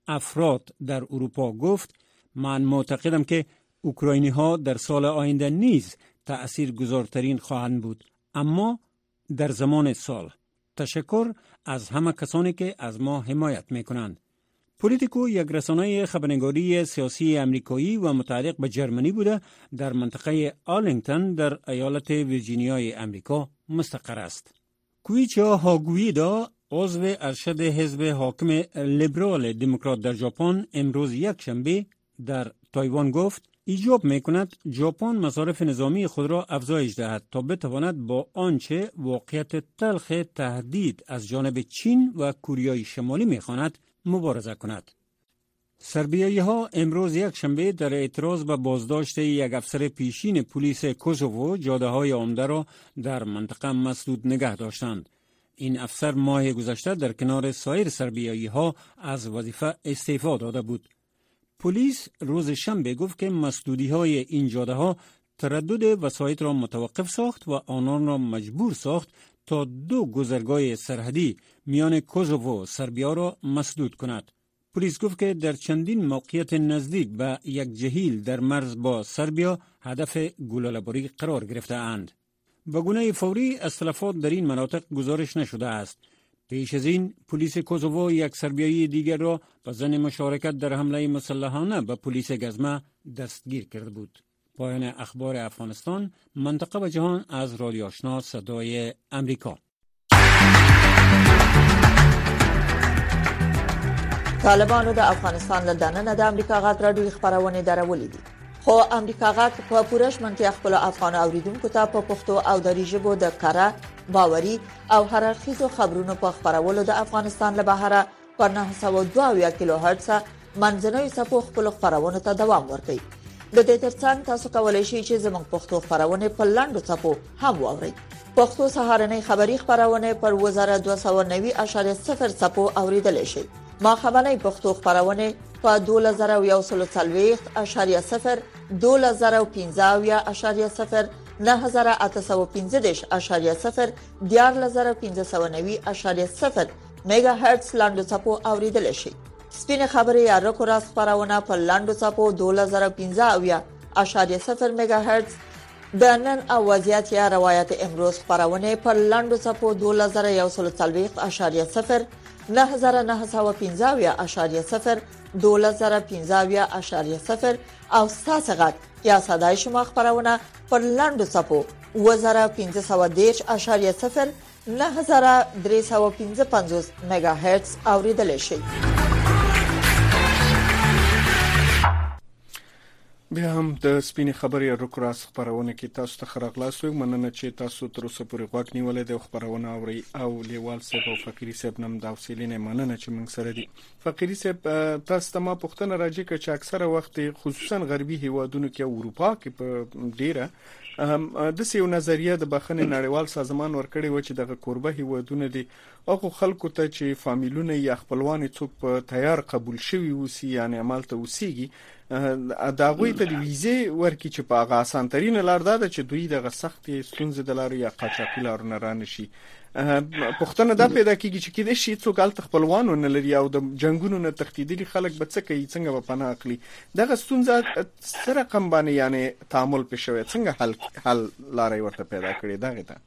افراد در اروپا گفت من معتقدم که اوکراینی ها در سال آینده نیز تأثیر گذارترین خواهند بود، اما در زمان سال. تشکر از همه کسانی که از ما حمایت می کنند. پولیتیکو یک رسانه خبرنگاری سیاسی امریکایی و متعلق به جرمنی بوده، در منطقه آرلینگتن در ایالت ویرجینیای امریکا مستقر است. کویچا هاگویدا، عضو ارشد حزب حاکم لیبرال دموکرات در ژاپن، امروز یک شنبه در تایوان گفت ایجاب میکند ژاپن مصارف نظامی خود را افزایش دهد تا بتواند با آنچه واقعیت تلخ تهدید از جانب چین و کوریای شمالی میخواند مبارزه کند. سربیایی ها امروز یک شنبه در اعتراض به بازداشت یک افسر پیشین پلیس کوسوو جاده های عمده را در منطقه مسدود نگه داشتند. این افسر ماه گذشته در کنار سایر سربیایی ها از وظیفه استعفا داده بود. پلیس روز شنبه گفت که مسدودی های این جاده ها تردد وسایط را متوقف ساخت و آنان را مجبور ساخت تا دو گذرگاه سرحدی میان کوسوو و سربیا را مسدود کند. پلیس گفت که در چندین موقعیت نزدیک به یک جهیل در مرز با سربیا هدف گلوله‌باری قرار گرفته اند. به گونه فوری اختلافات در این مناطق گزارش نشده است. پیش از این پلیس کوسوو یک سربیایی دیگر را به ظن مشارکت در حمله مسلحانه به پلیس گزمه دستگیر کرده بود. پایان اخبار افغانستان، منطقه و جهان از رادیو آشنا صدای امریکا. طالبانو د افغانستان له دننه د امریکا غږ راډیو خبرونه درولې دي، خو امریکا غږ په پوره شمنتیا خپل افغان اوریدونکو ته په پښتو او دری ژبه د کاره باوري او هررخیزو خبرونو په خبرولو د افغانستان له بهره پر نه سوه دوه کیلو هرتز منځنوي څپو خپل خبرونه ته دوام ورکوي. د دې ترڅنګ تاسو کولای شئ چې زموږ پښتو خبرونه په لاندو څپو هم واورئ. پښتو سهارنۍ خبری خبرونه پر وزارت دوه سوه نوي اشاریه صفر څپو اوریدل شي. ما خبرنۍ پښتو خبرونه په دوه زره یو سل څلوېښت اشاریه صفر، دوه زره پنځه اشاریه صفر، نه زره اته سوه پنځه دېرش اشاریه صفر، دیارلس زره پنځه سوه نوي اشاریه صفر میگا هرتز لاندو څپو اوریدل شي. سپین خبري یا رکو راست خبرونه په لاندو څپو دوه زره پنځه اشاریه صفر میگا هرتز، د نن او وضعیت یا روایت امروز خبرونه په لاندو څپو دوه زره یو سل څلوېښت اشاریه صفر، نه زره نه سوه پنځه اشاریه صفر، دوه زره پنځه اشاریه صفر او ستاسو غږ یا صدای شما خبرونه پر لاندو څپو اوه زره پنځه سوه دېرش اشاریه صفر، نه زره درې سوه پنځه پنځوس میگا هرتز اوریدل شي. بیا هم د سپینې خبرې رکراس خبرونه کې تاسو ته خراغلاس وي. مننه چې تاسو تر اوسه پورې غوږ نیولې د خبرونه اوري او لیوال صاحب او فقيري صاحب نم د حوصلې مننه چې موږ سره دي. فقيري صاحب تاسو ته ما پوښتنه راځي چې اکثره وخت خصوصا غربي هیوادونو کې اروپا کې په ډیره د سیو نظریه د بخښنې نړیوال سازمان ورکړی و چې دغه کوربه هیوادونه دي او خلکو ته چې فامیلونه یا خپلوان څوک په تیار قبول شوی وسی یعنی عمل ته وسیږي دا غوي ته ویزه ورکړي چې په هغه اسان ترين لار ده چې دوی دغه سختي ستونزې د لارو یا قاچاقي لارو نه رانشي. پښتنه دا پیدا کیږي چې کله شي څوک ال خپلوانو نه لري او د جنگونو نه تختیدلي خلک به څه کوي، څنګه به پناه اخلي، دغه ستونزه سره کم باندې یعنی تعامل پېښوي، څنګه حل حل لارې ورته پیدا کړي دغه ته.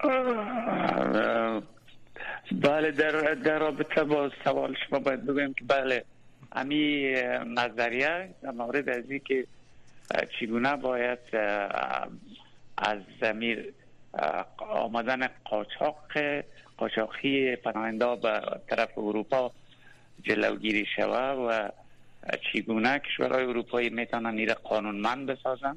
بله در در رابطه با سوال شما باید بگویم که بله امی نظریه در مورد از این که چگونه باید از زمیر آمدن قاچاق قاچاقی پناهنده به طرف اروپا جلوگیری شود و چگونه کشورهای اروپایی میتونن این قانونمند بسازن،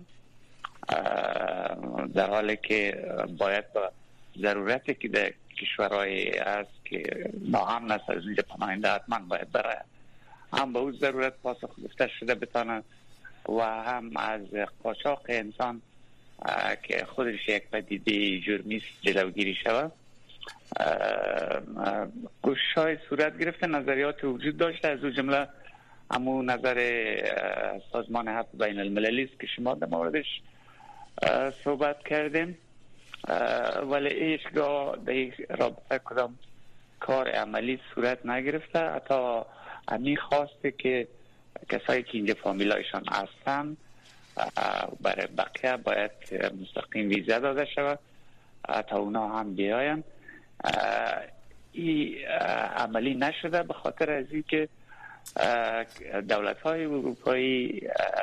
در حالی که باید با ضرورتی که در کشورهای هست که ناامن است از اینجا پناهنده حتما باید برای هم به اون ضرورت پاسخ گفته شده بتانن و هم از قاچاق انسان که خودش یک پدیده جرمی است جلوگیری شود. کوشش‌های صورت گرفته، نظریات وجود داشته، از اون جمله همون نظر سازمان حقوق بین المللی است که شما در موردش صحبت کردیم، ولی هیچگاه در این رابطه کدام کار عملی صورت نگرفته. حتی امی خواسته که کسایی که اینجا فامیلایشان هستن برای بقیه باید مستقیم ویزا داده شود تا اونا هم بیاین. این عملی نشده به خاطر از این که دولت های اروپایی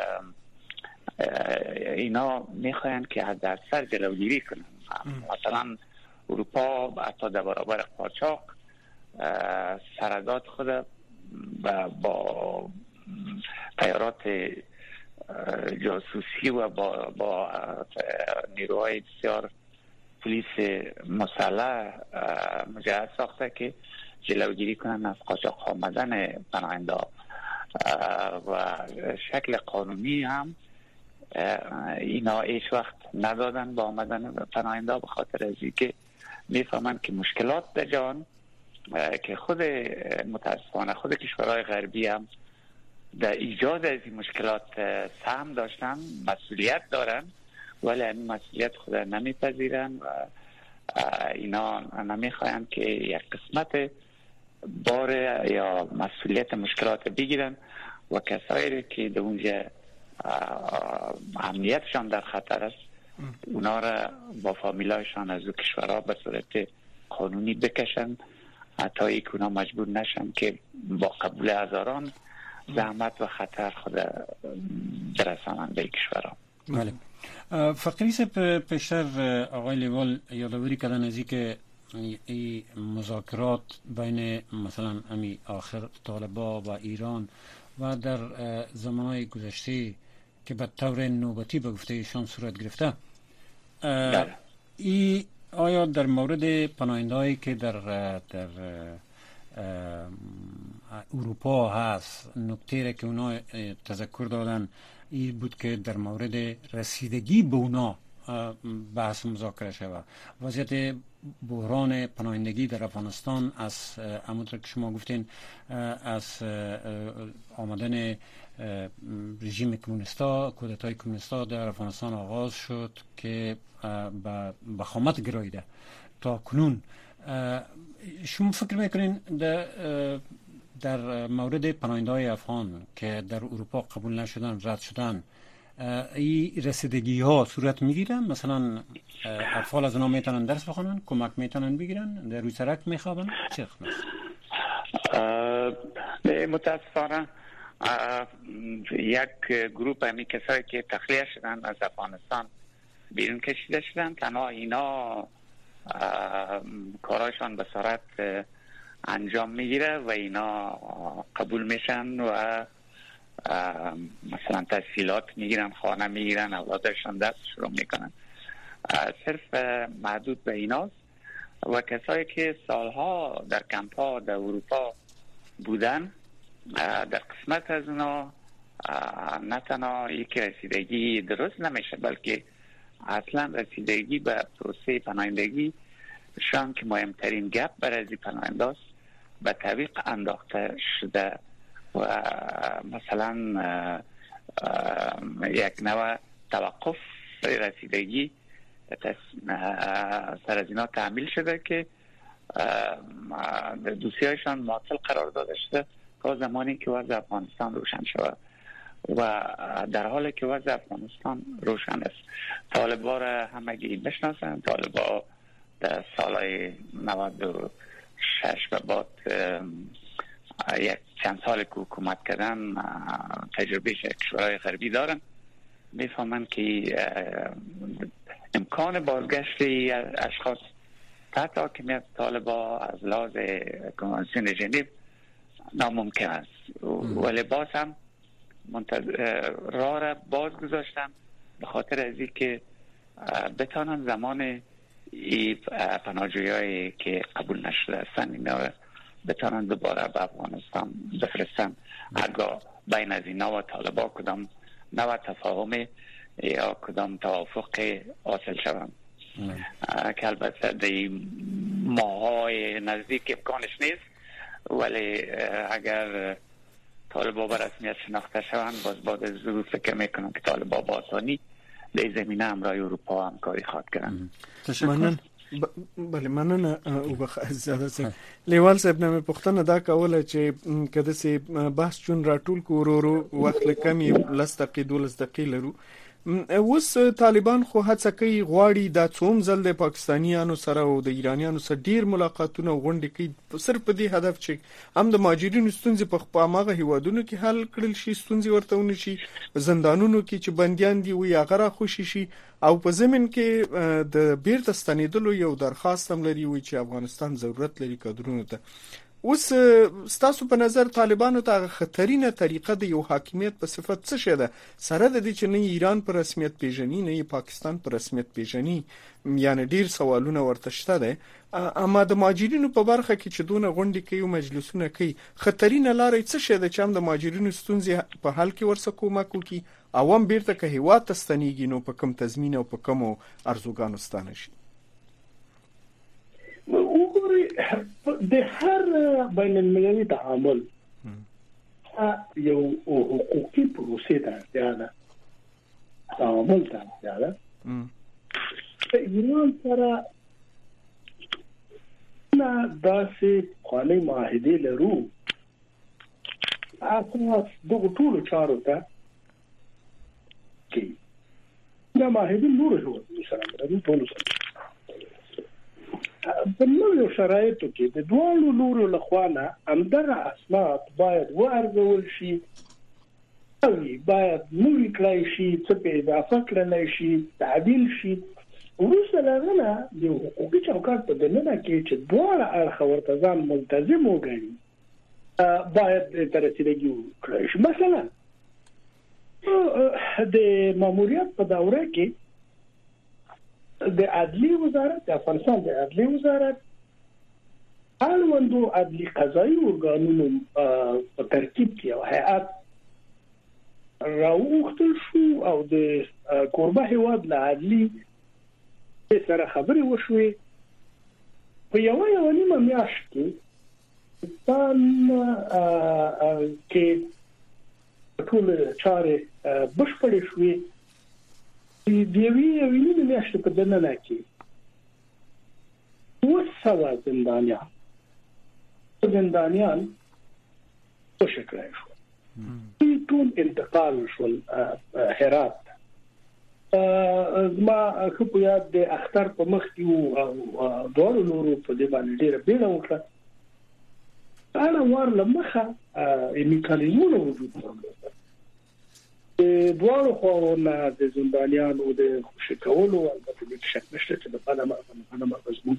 اینا میخواین که حد اکثر جلوگیری کنن. مثلا اروپا حتی در برابر قاچاق سرحدات خود با طیارات جاسوسی و با با نیروهای بسیار پلیس مسلح مجهز ساخته که جلوگیری کنن از قاچاق آمدن پناهنده و شکل قانونی هم اینا هیچ وقت ندادن با آمدن پناهنده به خاطر از اینکه میفهمن که مشکلات در جهان که خود متاسفانه خود کشورهای غربی هم در ایجاد از این مشکلات سهم داشتن، مسئولیت دارن، ولی این مسئولیت خود نمیپذیرن و اینا نمیخواین که یک قسمت بار یا مسئولیت مشکلات بگیرن و کسایی که در اونجا امنیتشان در خطر است اونا را با فامیلایشان از او کشورها به صورت قانونی بکشن تا ای که اونا مجبور نشن که با قبول هزاران زحمت و خطر خود برسانن به کشورها. بله. فقیری صاحب پیشتر آقای لیوال یادآوری کردن از اینکه این مذاکرات بین مثلا امی آخر طالبا و ایران و در زمانهای گذشته که به طور نوبتی به گفته ایشان صورت گرفته، ای آیا در مورد پناهنده‌هایی که در در اروپا هست نکته که اونا تذکر دادن این بود که در مورد رسیدگی به اونا بحث مذاکره شود. وضعیت بحران پناهندگی در افغانستان از همونطور که شما گفتین از آمدن رژیم کمونیستا، کودتای کمونیستا در افغانستان آغاز شد که به بخامت گراییده تا کنون. شما فکر میکنین در در مورد پناهنده‌های افغان که در اروپا قبول نشدن، رد شدن، این رسیدگی ها صورت میگیرن؟ مثلا اطفال از اونا میتونن درس بخونن، کمک میتونن بگیرن، در روی سرک میخوابن؟ چه خلاص؟ متاسفانه یک گروپ همی کسایی که تخلیه شدن از افغانستان بیرون کشیده شدن، تنها اینا کارایشان به سرعت انجام میگیره و اینا قبول میشن و مثلا تحصیلات میگیرن، خانه میگیرن، اولادشان درس شروع میکنن. صرف محدود به ایناست و کسایی که سالها در کمپ ها در اروپا بودن، در قسمت از اونا نه تنها یک رسیدگی درست نمیشه بلکه اصلا رسیدگی به پروسه پناهندگی شان که مهمترین گپ برای پناهنده است به تعویق انداخته شده و مثلا یک نوع توقف رسیدگی سر از اینا تعمیل شده که دوسیهایشان معطل قرار داده شده تا زمانی که وضع افغانستان روشن شود و در حالی که وضع افغانستان روشن است. طالبا را همگی میشناسن. طالبا در سالهای نود و شش به بعد یک چند سال که حکومت کردن تجربه کشورهای غربی دارن، میفهمن که امکان بازگشت اشخاص تحت حاکمیت طالبا از لحاظ کنوانسیون ژنو ناممکن است، ولی باز هم راه را باز گذاشتن به خاطر از اینکه بتانن زمان پناهجویایی که قبول نشده هستن اینا بتانن دوباره به افغانستان بفرستن. اگه بین از اینا و طالبا کدام نوع تفاهم یا کدام توافق حاصل شوند که البته در ماهای نزدیک امکانش نیست، ولی اگر طالبا به رسمیت شناخته شوند باز بعد از ظروف فکر میکنم که طالبا با آسانی در زمینه همراه اروپا همکاری خواهد کردن. تشکر. بله مننه او بخ زیاده سه لیوال صاحب نه پښتنه دا کوله چې کده سي بحث چون راټول کو ورو وخت لکمي لستقې دولس دقیقې لرو اوس طالبان خو هڅه کوي غواړي د څوم ځل د پاکستانیانو سره او د ایرانیانو سره ډیر ملاقاتونه غونډې کوي صرف په دې هدف چې هم د مهاجرینو ستونزې په خپلماغه هیوادونو کې حل کړل شي، ستونزې ورته ونشي، زندانونو کې چې بنديان دي وي هغه را خوشي شي، او په زمين کې د بیرته ستنیدلو یو درخواست هم لري وي چې افغانستان ضرورت لري کادرونو ته. اوس ستاسو په نظر طالبانو ته خطرینه طریقه د یو حاکمیت په صفت څه شه ده، سره د دې چې نه ایران په رسمیت پیژني نه پاکستان په رسمیت پیژني، یعنی ډیر سوالونه ورته شته ده. اما د مهاجرینو په برخه کې چې دونه غونډې کوي او مجلسونه کوي، خطرینه لارې څه شه ده چې هم د مهاجرینو ستونزې په حل کې ورسره کومک وکړي او هم بیرته که هیواد ته ستنیږي نو په کوم تضمین او په کوم ارزوګانو ستانه شي؟ د هر بین المللي تعامل یو حقوقي پروسې ته اړتیا ده، تعامل ته اړتیا ده. ایران سره نه داسې خالي معاهدې لرو، اساس دغه ټولو چارو ته کې دا معاهدې نور هیوادونو سره لرو، ټولو سره په نوو شرایطو کې د دوه لورو لخوا نه همدغه اسناد باید وارزول شي او باید نوې کړای شي، څه په اضافه کړای شي، تعدیل شي. وروسته لغنه د حقوقي چوکاټ په دننه کې چې دواړه اړخ ورته ځان ملتزم وګڼي باید تر رسیدګي وکړي شي. مثلا د ماموریت په دوره کې د عدلی وزارت د افغانستان د عدلی وزارت اړوندو عدلی قضایي ارګانونو په ترکیب کې یو هیئات راوغوښتل شو او د کوربه هیواد له عدلی سره خبرې وشوې. په یوه یوه نیمه میاشت کې پاکستان کې ټول چارې بشپړې شوې. د یوې یوې میاشتې په دننه کې اووه سوه زندانیان زندانیان خوشي کړای شو، ټول انتقال شول هرات. زما خو په یاد د اختر په مخ کې او دوه لورو په دې باندې ډېر بیړه وکړه. انا ور لمخه میکانیزمونه وجود درلود، د دوه خواونه د زندانیانو د خوشي کولو البته د شک نشته چې د پاناما پاناما مضمون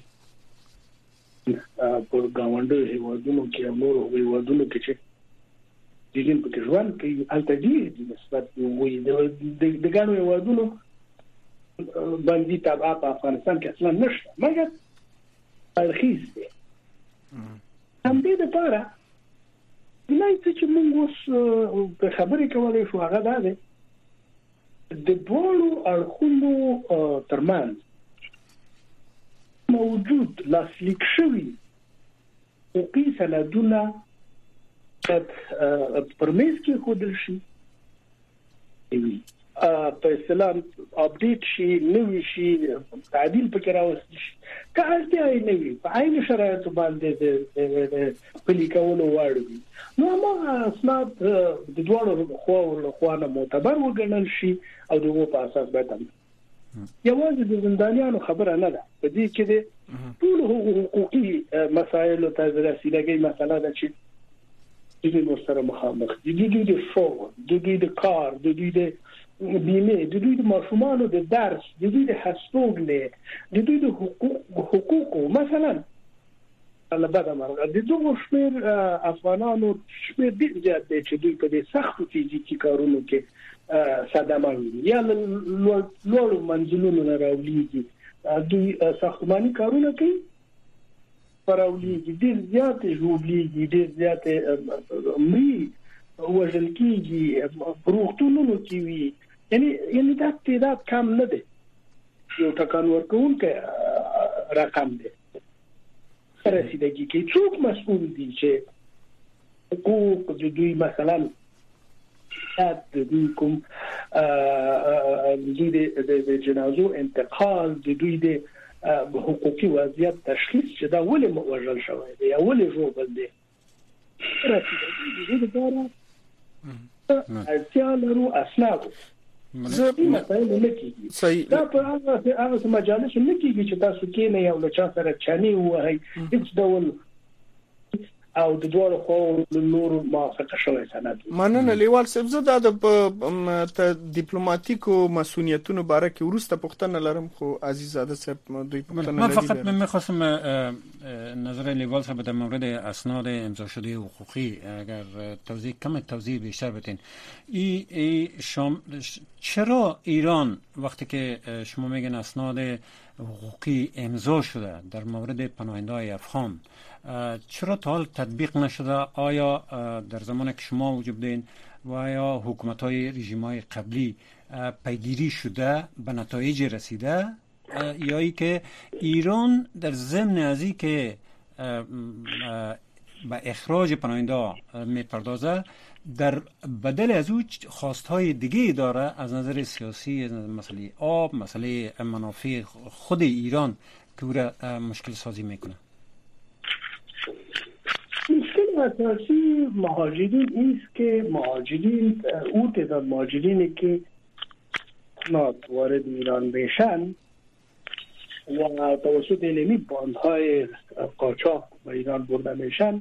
په گاونډي هیوادونو کې امور او هیوادونو کې چې دین په ژوند کې الټډي د نسبت وي د ګانو هیوادونو باندې تابع په افغانستان کې اصلا نشته، مګر ترخیص دی. هم دې لپاره دلای چې موږ اوس په خبرې کولای شو هغه دا دی د دوه اړخونو ترمنځ موجود لاسلیک شوی حقوقي سندونه پرمیز کې خودل شي په اسلام اپډیټ شي، نوې شي، تعدیل پکې راوستي شي، که اړتیا یې نه وي په عین شرایطو باندې د پلي کولو وړ وي، نو هغه اسناد د دواړو خواو له خوا نه معتبر وګڼل شي او دغه په اساس باید یوازې د زندانیانو خبره نه ده. په دې کې د ټول حقوقي مسایلو ته د رسیدګۍ مسله ده چې د دوی سره مخامخ دي، د دوی د شغل، د دوی د کار، د دوی د بیمه، د دوی د ماشومانو د درس، د دوی د هستوګنې، د دوی د حقوقو. مثلا البته مرغه د دوه شمیر افغانانو شمیر ډیر زیات دی چې دوی په دې سختو فزیکي کارونو کې صدمه وي یا لوړ منزلونو نه راولېږي، دوی ساختماني کارونه کوي پراولېږي، ډیر زیات ژوبلېږي، ډیر زیات مړي وژل کېږي، روغتونونو کې وي. یعنی یعنی دا تعداد کم نه دی، یو ټکان ورکوونکی رقم دی. رسیدګي کې څوک مسؤل دي چې حقوق د دوی مثلا د دوی کوم د دوی د جنازو انتقال، د دوی د حقوقي وضعیت تشخیص چې دا ولې موجل شوی دی یا ولې ژوبل دی رسیدګي دغه اړتیا لرو اسناد زه مثلا نه کیږي صحیح دا په هغه هغه مجالس نه کیږي چې تاسو کې نه یو لچا سره چاني وای هیڅ ډول او د دوه خو نور موافقه شوی سند مننه لیوال صاحب زه د ډیپلوماټیکو مسؤلیتونو باره کې ورسته پوښتنه لرم خو عزیزاده صاحب دوی پوښتنه من فقط می‌خواستم نظر لیوال صاحب در مورد اسناد امضا شده حقوقی اگر توضیح کم توضیح بیشتر بدین ای, ای شام چرا ایران وقتی که شما میگن اسناد حقوقی امضا شده در مورد پناهنده‌های افغان چرا تا حال تطبیق نشده؟ آیا در زمانی که شما وجود دین و آیا حکومت‌های رژیم‌های قبلی پیگیری شده به نتایج رسیده یا ای که ایران در ضمن ازی که به اخراج پناهنده میپردازه در بدل از او خواستهای دیگه داره از نظر سیاسی، از نظر مسئله آب، مسئله منافع خود ایران که او را مشکل سازی میکنه؟ مشکل اساسی مهاجرین ایست که مهاجرین او تعداد مهاجرینی که وارد ایران بشن و توسط علمی باندهای قاچاق به ایران برده میشن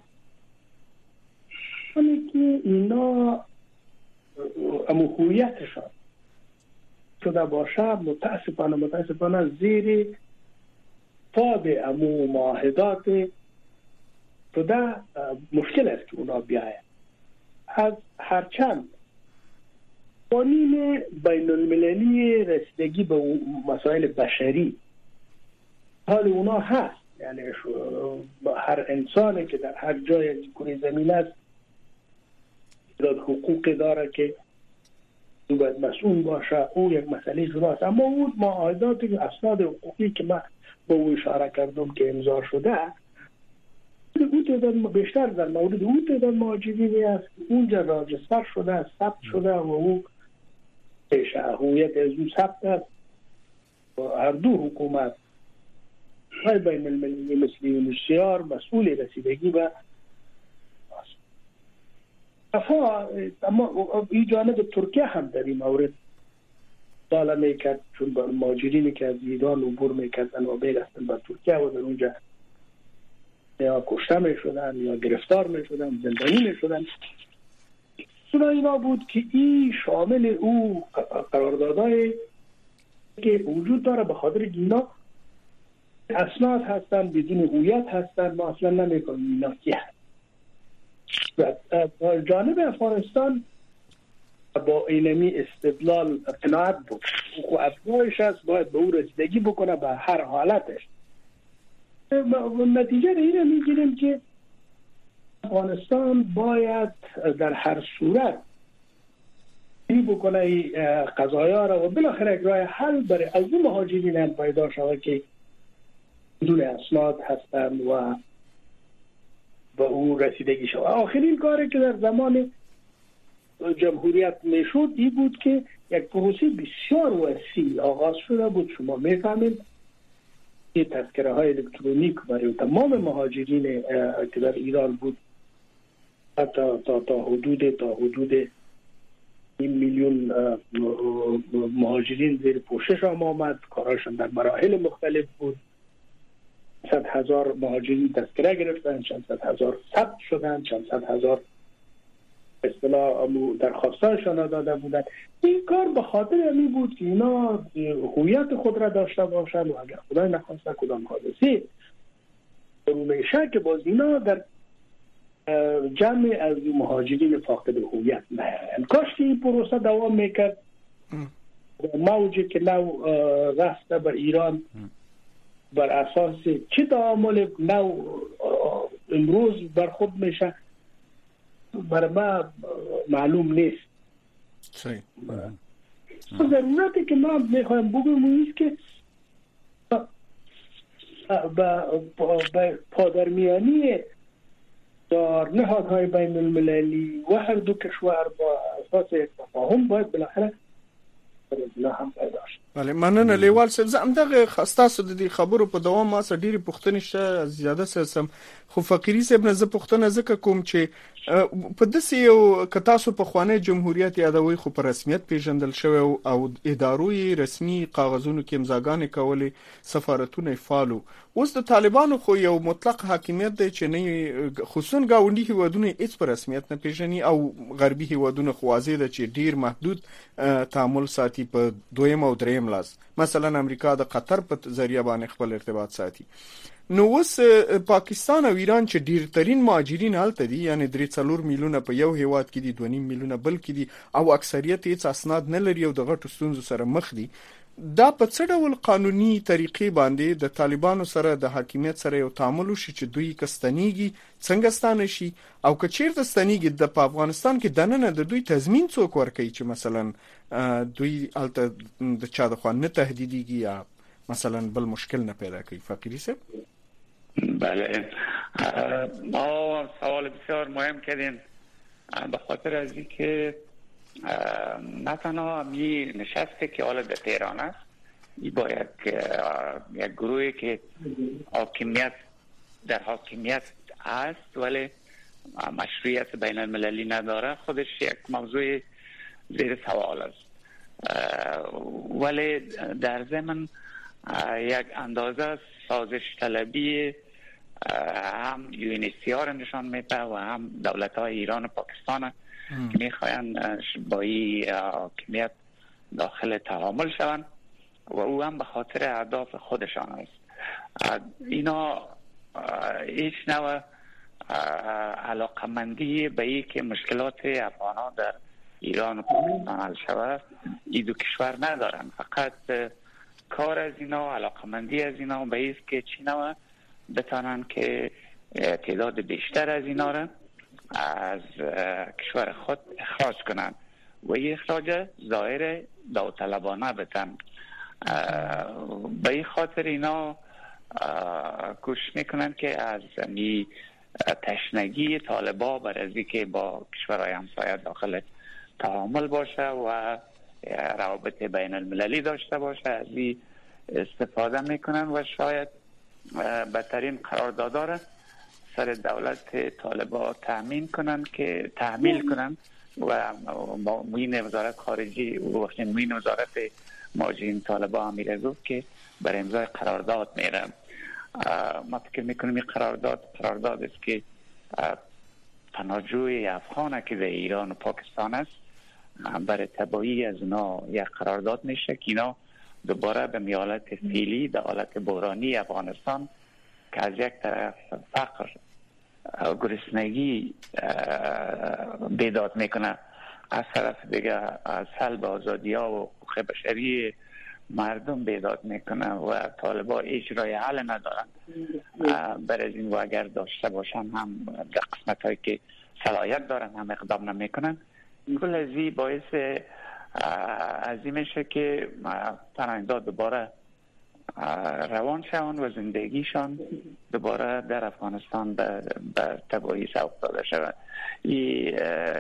همه که اینا امو هویتشان شده باشه متاسفانه متاسفانه زیر فاد امو معاهدات شده مشکل است که اونا بیاید از هرچند قانون بین المللی رسیدگی به مسائل بشری حال اونا هست، یعنی هر انسانی که در هر جای از کره زمین است داد حقوق داره که او باید مسئول باشه، او یک مسئله جداست. اما اون معاهدات اسناد حقوقی که من به او اشاره کردم که امضا شده او تعداد بیشتر در مورد او تعداد مهاجرینی است اونجا راجستر شده، ثبت شده و او پیش هویت از او ثبت است و هر دو حکومت های بین المللی مثل یونسیار مسئول رسیدگی به افا. اما این جانب ترکیه هم در این مورد ساله میکرد چون با مهاجرینی که از ایران عبور میکردن و میرفتن به ترکیه و در اونجا یا کشته میشدن یا گرفتار میشدن زندانی میشدن. سنا اینا بود که این شامل او قراردادهای که وجود داره به خاطر اینا اسناد هستن بدون هویت هستن ما اصلا نمیکنیم اینا کی هست. جانب افغانستان با اینمی استدلال قناعت بود و افغانش هست باید به او رسیدگی بکنه به هر حالتش. نتیجه اینه میگیریم که افغانستان باید در هر صورت این بکنه قضایا را و بالاخره راه حل برای از اون مهاجرین هم پیدا شود که بدون اسناد هستند و به او رسیدگی شود. آخرین کاری که در زمان جمهوریت میشد این بود که یک پروسه بسیار وسیع آغاز شده بود. شما میفهمید که تذکره های الکترونیک برای تمام مهاجرین که در ایران بود تا تا تا حدود تا حدود این میلیون مهاجرین زیر پوشش آمد. کاراشون در مراحل مختلف بود. صد هزار مهاجرین تذکره گرفتن، چند صد هزار ثبت شدن، چند صد هزار اصطلاح درخواستانشان داده بودن. این کار به خاطر امی بود که اینا هویت خود را داشته باشند و اگر خدای نخواسته کدام حادثه میشه که باز اینا در جمع از مهاجرین فاقد هویت نیاین. کاش که این پروسه دوام میکرد. موجی که نو رفته بر ایران بر اساس چه تعامل نو امروز برخورد میشه برای ما معلوم نیست. صحیح. ضرورتی که ما میخوایم بگم اینست که به پادرمیانی در نهادهای بین المللی و هر دو کشور با اساس تفاهم باید بالاخره اینا هم پیدا شد. بله مننه لیوال صاحب زه همدغه خاصه د خبرو په دوام ما سره ډېری پوښتنې شته زیاده سم خو فقيري صاحب نه زه پوښتنه زکه کوم چې په داسې یو که تاسو په خوانی جمهوریت یادوي خو په رسمیت پیژندل شوی او ادارو یې رسمي کاغذونو کې امضاګانې کولې سفارتونه فعالو اوس د طالبانو خو یو مطلق حاکمیت دی چې نه خصوصا گاونډي هیوادونه هیڅ په رسمیت نه پیژني او غربي هیوادونه خو واضح ده چې ډیر محدود تعامل ساتي په دویم او دریم لاس مثلا امریکا د قطر په ذریعہ باندې خپل ارتباط ساتي نو اوس پاکستان او ایران چې ډیر ترين مهاجرین هلته دي یعنی درې څلور میلیونه په یو هیواد کې دي دوه نیم میلیونه بل کې دي او اکثریت هیڅ اسناد نه لري او د غټو ستونزو سره مخ دي دا په څه ډول قانوني طریقې باندې د طالبانو سره د حاکمیت سره یو تعامل وشي چې دوی کستنیږي څنګه ستانه شي او که چیرته ستنیږي د افغانستان کې دننه د دوی تضمین څوک ورکوي چې مثلا دوی الته د چا د خوان نه تهدیديږي یا مثلا بل مشکل نه پیدا کوي فقيري صاحب بله ما سوال بسیار مهم کردین به خاطر از اینکه نه تنها می نشسته که حالا در تهران است ای با یک یک گروهی که حاکمیت در حاکمیت است ولی مشروعیت بین المللی نداره خودش یک موضوع زیر سوال است ولی در ضمن یک اندازه سازش طلبی هم یو ان ایچ سی آر نشان میده و هم دولت های ایران و پاکستان که میخواین با این حاکمیت داخل تعامل شوند و او هم به خاطر اهداف خودشان است. اینا هیچ نوع علاقمندی به این که مشکلات افغان ها در ایران و پاکستان حل شود این دو کشور ندارن، فقط کار از اینا علاقمندی از اینا به این که چی نوع بتانن که تعداد بیشتر از اینا را از کشور خود اخراج کنن و این اخراج ظاهر داوطلبانه بتن. به این خاطر اینا کوشش میکنن که از می تشنگی طالبا بر از که با کشورهای همسایه داخل تعامل باشه و روابط بین المللی داشته باشه از این استفاده میکنن و شاید بدترین قراردادها را سر دولت طالبا تأمین کنن که تحمیل کنن و معین وزارت خارجی و معین وزارت مهاجرین طالبا امیر گفت که برای امضای قرارداد میره. ما فکر میکنیم این قرارداد قرارداد است که پناهجوی افغان که در ایران و پاکستان است برای تبایی از اونا یک قرارداد میشه که اینا دوباره به میالت فعلی در حالت بحرانی افغانستان که از یک طرف فقر گرسنگی بیداد میکنه، از طرف دیگه سلب آزادی ها و حقوق بشری مردم بیداد میکنه و طالبا هیچ راه حل ندارن. برای این و اگر داشته باشن هم در قسمت هایی که صلاحیت دارن هم اقدام نمیکنن. کل از این باعث از این میشه که پناهنده دوباره روان شوند و زندگیشان دوباره در افغانستان به تباهی سوق داده شود. این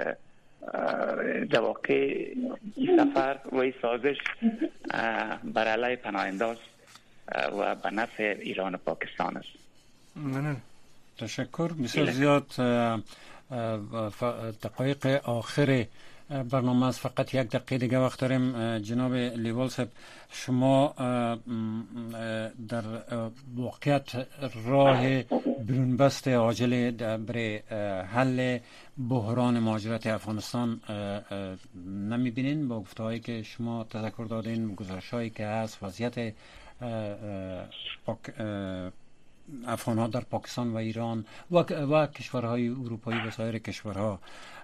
در واقع این سفر و این سازش بر علیه پناهنده است و به نفع ایران و پاکستان است. تشکر. بسیار زیاد دقایق آخر برنامه است، فقط یک دقیقه دیگه وقت داریم. جناب لیوال صاحب، شما در واقعیت راه برونبست عاجل برای حل بحران مهاجرت افغانستان نمیبینین؟ با گفته‌هایی که شما تذکر دادین، گزارش‌هایی که هست، وضعیت افغان ها در پاکستان و ایران و, و کشورهای اروپایی و سایر کشورها،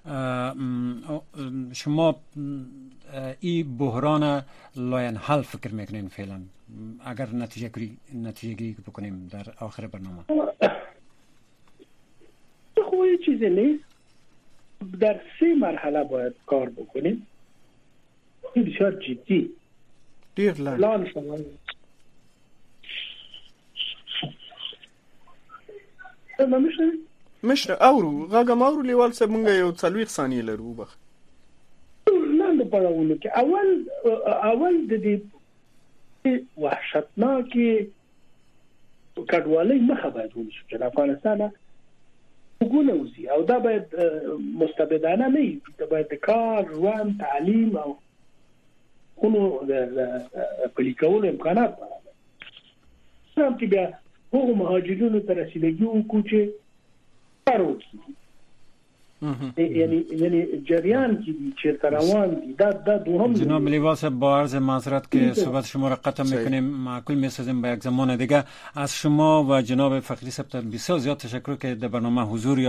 شما این بحران لاین حل فکر میکنین فعلا؟ اگر نتیجه گیری نتیجه گیری بکنیم در آخر برنامه. خب یه چیزی نیست، در سه مرحله باید کار بکنیم، بسیار جدی. دیر لان شما ما مشه مشه اورو غاګم اورو لیوال صاحب مونږ یو څلويخ ثانیې لرو. بخ لاندې پړاوونو کې اول اول د دې وحشتناکه کډوالۍ مخه باید ونیسو چې افغانستان وګونه وزي او دا باید مستبدانه نه وي، دا باید د کار، ژوند، تعلیم او خونو د پلي کولو امکانات برابر سم کې بیا هغو مهاجرینو ته رسیدګي وکړو چې کار وکړي، یعنی یعنی جریان کی چه روان دی دا دا دوم. جناب لیوال صاحب با عرض معذرت که صحبت شما را قطع میکنیم، معقول میسازیم به یک زمان دیگه. از شما و جناب فخری صاحب بسیار زیاد تشکر که در برنامه حضور